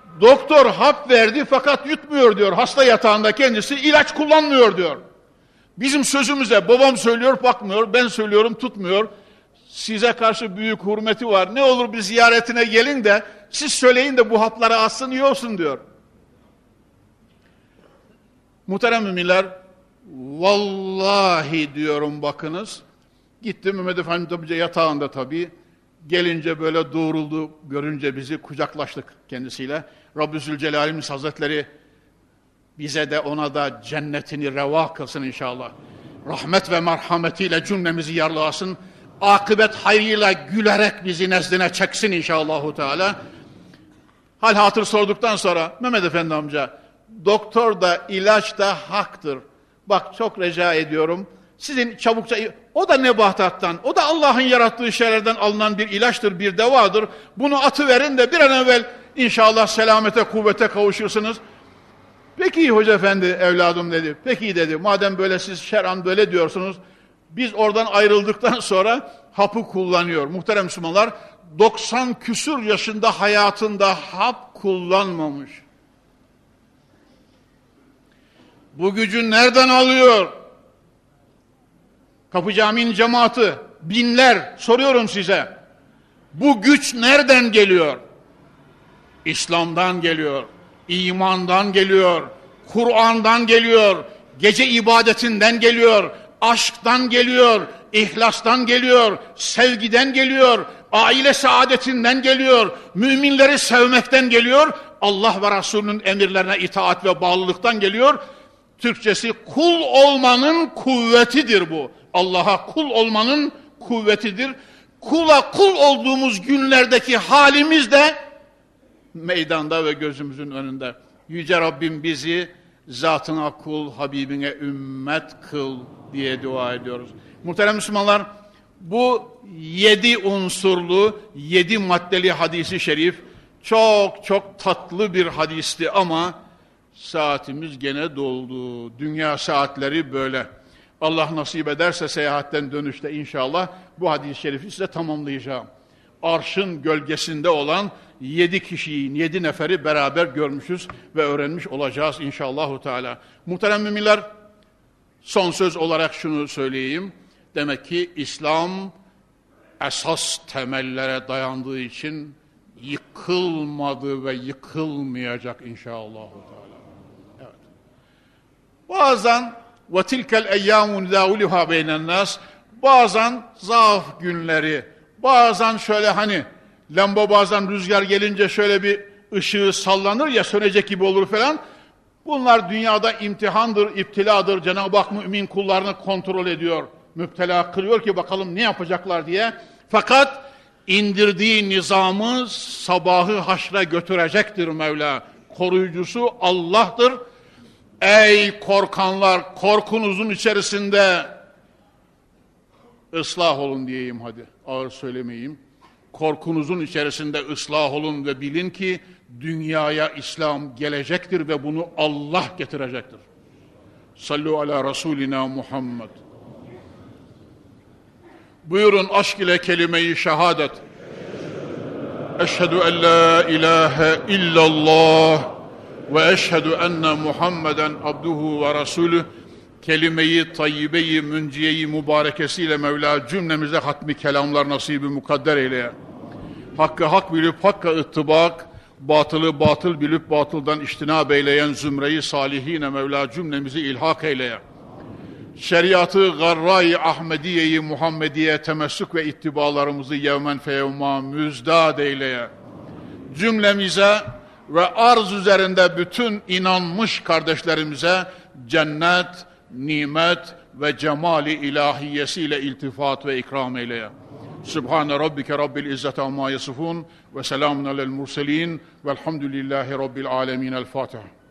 Doktor hap verdi fakat yutmuyor diyor. Hasta yatağında kendisi, ilaç kullanmıyor diyor. Bizim sözümüze babam söylüyor bakmıyor, ben söylüyorum tutmuyor. Size karşı büyük hürmeti var. Ne olur bir ziyaretine gelin de siz söyleyin de bu hapları alsın iyi olsun diyor. Muhterem müminler, vallahi diyorum bakınız. Gitti Mehmet Efendi amca yatağında tabii. Gelince böyle doğruldu, görünce bizi kucaklaştık kendisiyle. Rabbü Zülcelal'imiz Hazretleri bize de ona da cennetini reva kılsın inşallah. Rahmet ve merhametiyle cümlemizi yarlasın. Akıbet hayrıyla gülerek bizi nezdine çeksin inşallahu teala. Hal hatır sorduktan sonra Mehmet Efendi amca, doktor da ilaç da haktır. Bak çok rica ediyorum. Sizin çabukça, o da nebatattan, o da Allah'ın yarattığı şeylerden alınan bir ilaçtır, bir devadır. Bunu atıverin de bir an evvel inşallah selamete, kuvvete kavuşursunuz. Peki hoca efendi evladım dedi. Peki dedi. Madem böyle siz şer'an böyle diyorsunuz. Biz oradan ayrıldıktan sonra hapı kullanıyor. Muhterem Müslümanlar, 90 küsur yaşında hayatında hap kullanmamış. Bu gücü nereden alıyor? Kapı Camii'nin cemaati, binler, soruyorum size. Bu güç nereden geliyor? İslam'dan geliyor, imandan geliyor, Kur'an'dan geliyor, gece ibadetinden geliyor, aşktan geliyor, ihlastan geliyor, sevgiden geliyor, aile saadetinden geliyor, müminleri sevmekten geliyor, Allah ve Resulünün emirlerine itaat ve bağlılıktan geliyor. Türkçesi kul olmanın kuvvetidir bu. Allah'a kul olmanın kuvvetidir. Kula kul olduğumuz günlerdeki halimiz de meydanda ve gözümüzün önünde. Yüce Rabbim bizi zatına kul, Habibine ümmet kıl diye dua ediyoruz. Muhterem Müslümanlar, bu 7 unsurlu, 7 maddeli hadisi şerif çok çok tatlı bir hadisti ama saatimiz gene doldu. Dünya saatleri böyle. Allah nasip ederse seyahatten dönüşte inşallah bu hadis-i şerifi size tamamlayacağım. Arşın gölgesinde olan 7 kişiyi, 7 neferi beraber görmüşüz ve öğrenmiş olacağız inşallahu teala. Muhterem müminler, son söz olarak şunu söyleyeyim. Demek ki İslam esas temellere dayandığı için yıkılmadı ve yıkılmayacak inşallahu teala. Evet. Bazen وَتِلْكَ الْاَيَّامُ نُدَاوِلُهَا بَيْنَ النَّاسِ bazen zaaf günleri, bazen şöyle hani lamba bazen rüzgar gelince şöyle bir ışığı sallanır ya sönecek gibi olur falan. Bunlar dünyada imtihandır, iptiladır. Cenab-ı Hak mümin kullarını kontrol ediyor. Müptela kılıyor ki bakalım ne yapacaklar diye. Fakat indirdiği nizamı sabahı haşre götürecektir Mevla. Koruyucusu Allah'tır. Ey korkanlar, korkunuzun içerisinde ıslah olun diyeyim hadi. Ağır söylemeyeyim. Korkunuzun içerisinde ıslah olun ve bilin ki dünyaya İslam gelecektir ve bunu Allah getirecektir. Sallu ala Resulina Muhammed. Buyurun aşk ile kelime-i şehadet. Eşhedü en la ilahe illallah ve eşhedü enne Muhammeden abduhu ve rasulü. Kelime-i tayyibe-i münciye-i mübarekesiyle Mevla cümlemize hatmi kelamlar nasibi mukadder eyle. Hakkı hak bilip hakka ıttibak, batılı batıl bilip batıldan iştinab eyleyen zümreyi salihine Mevla cümlemizi ilhak eyleye. Şeriatı garra-i Ahmediye-i Muhammediye temessük ve ittibalarımızı yevmen feyevma müzdad eyleye. Cümlemize ve arz üzerinde bütün inanmış kardeşlerimize cennet, nimet ve cemali ilahiyesiyle iltifat ve ikram eyleye. Sübhane Rabbike Rabbil İzzeti amma yasifun ve selamun alel murselin velhamdülillahi Rabbil alemin. El Fatiha.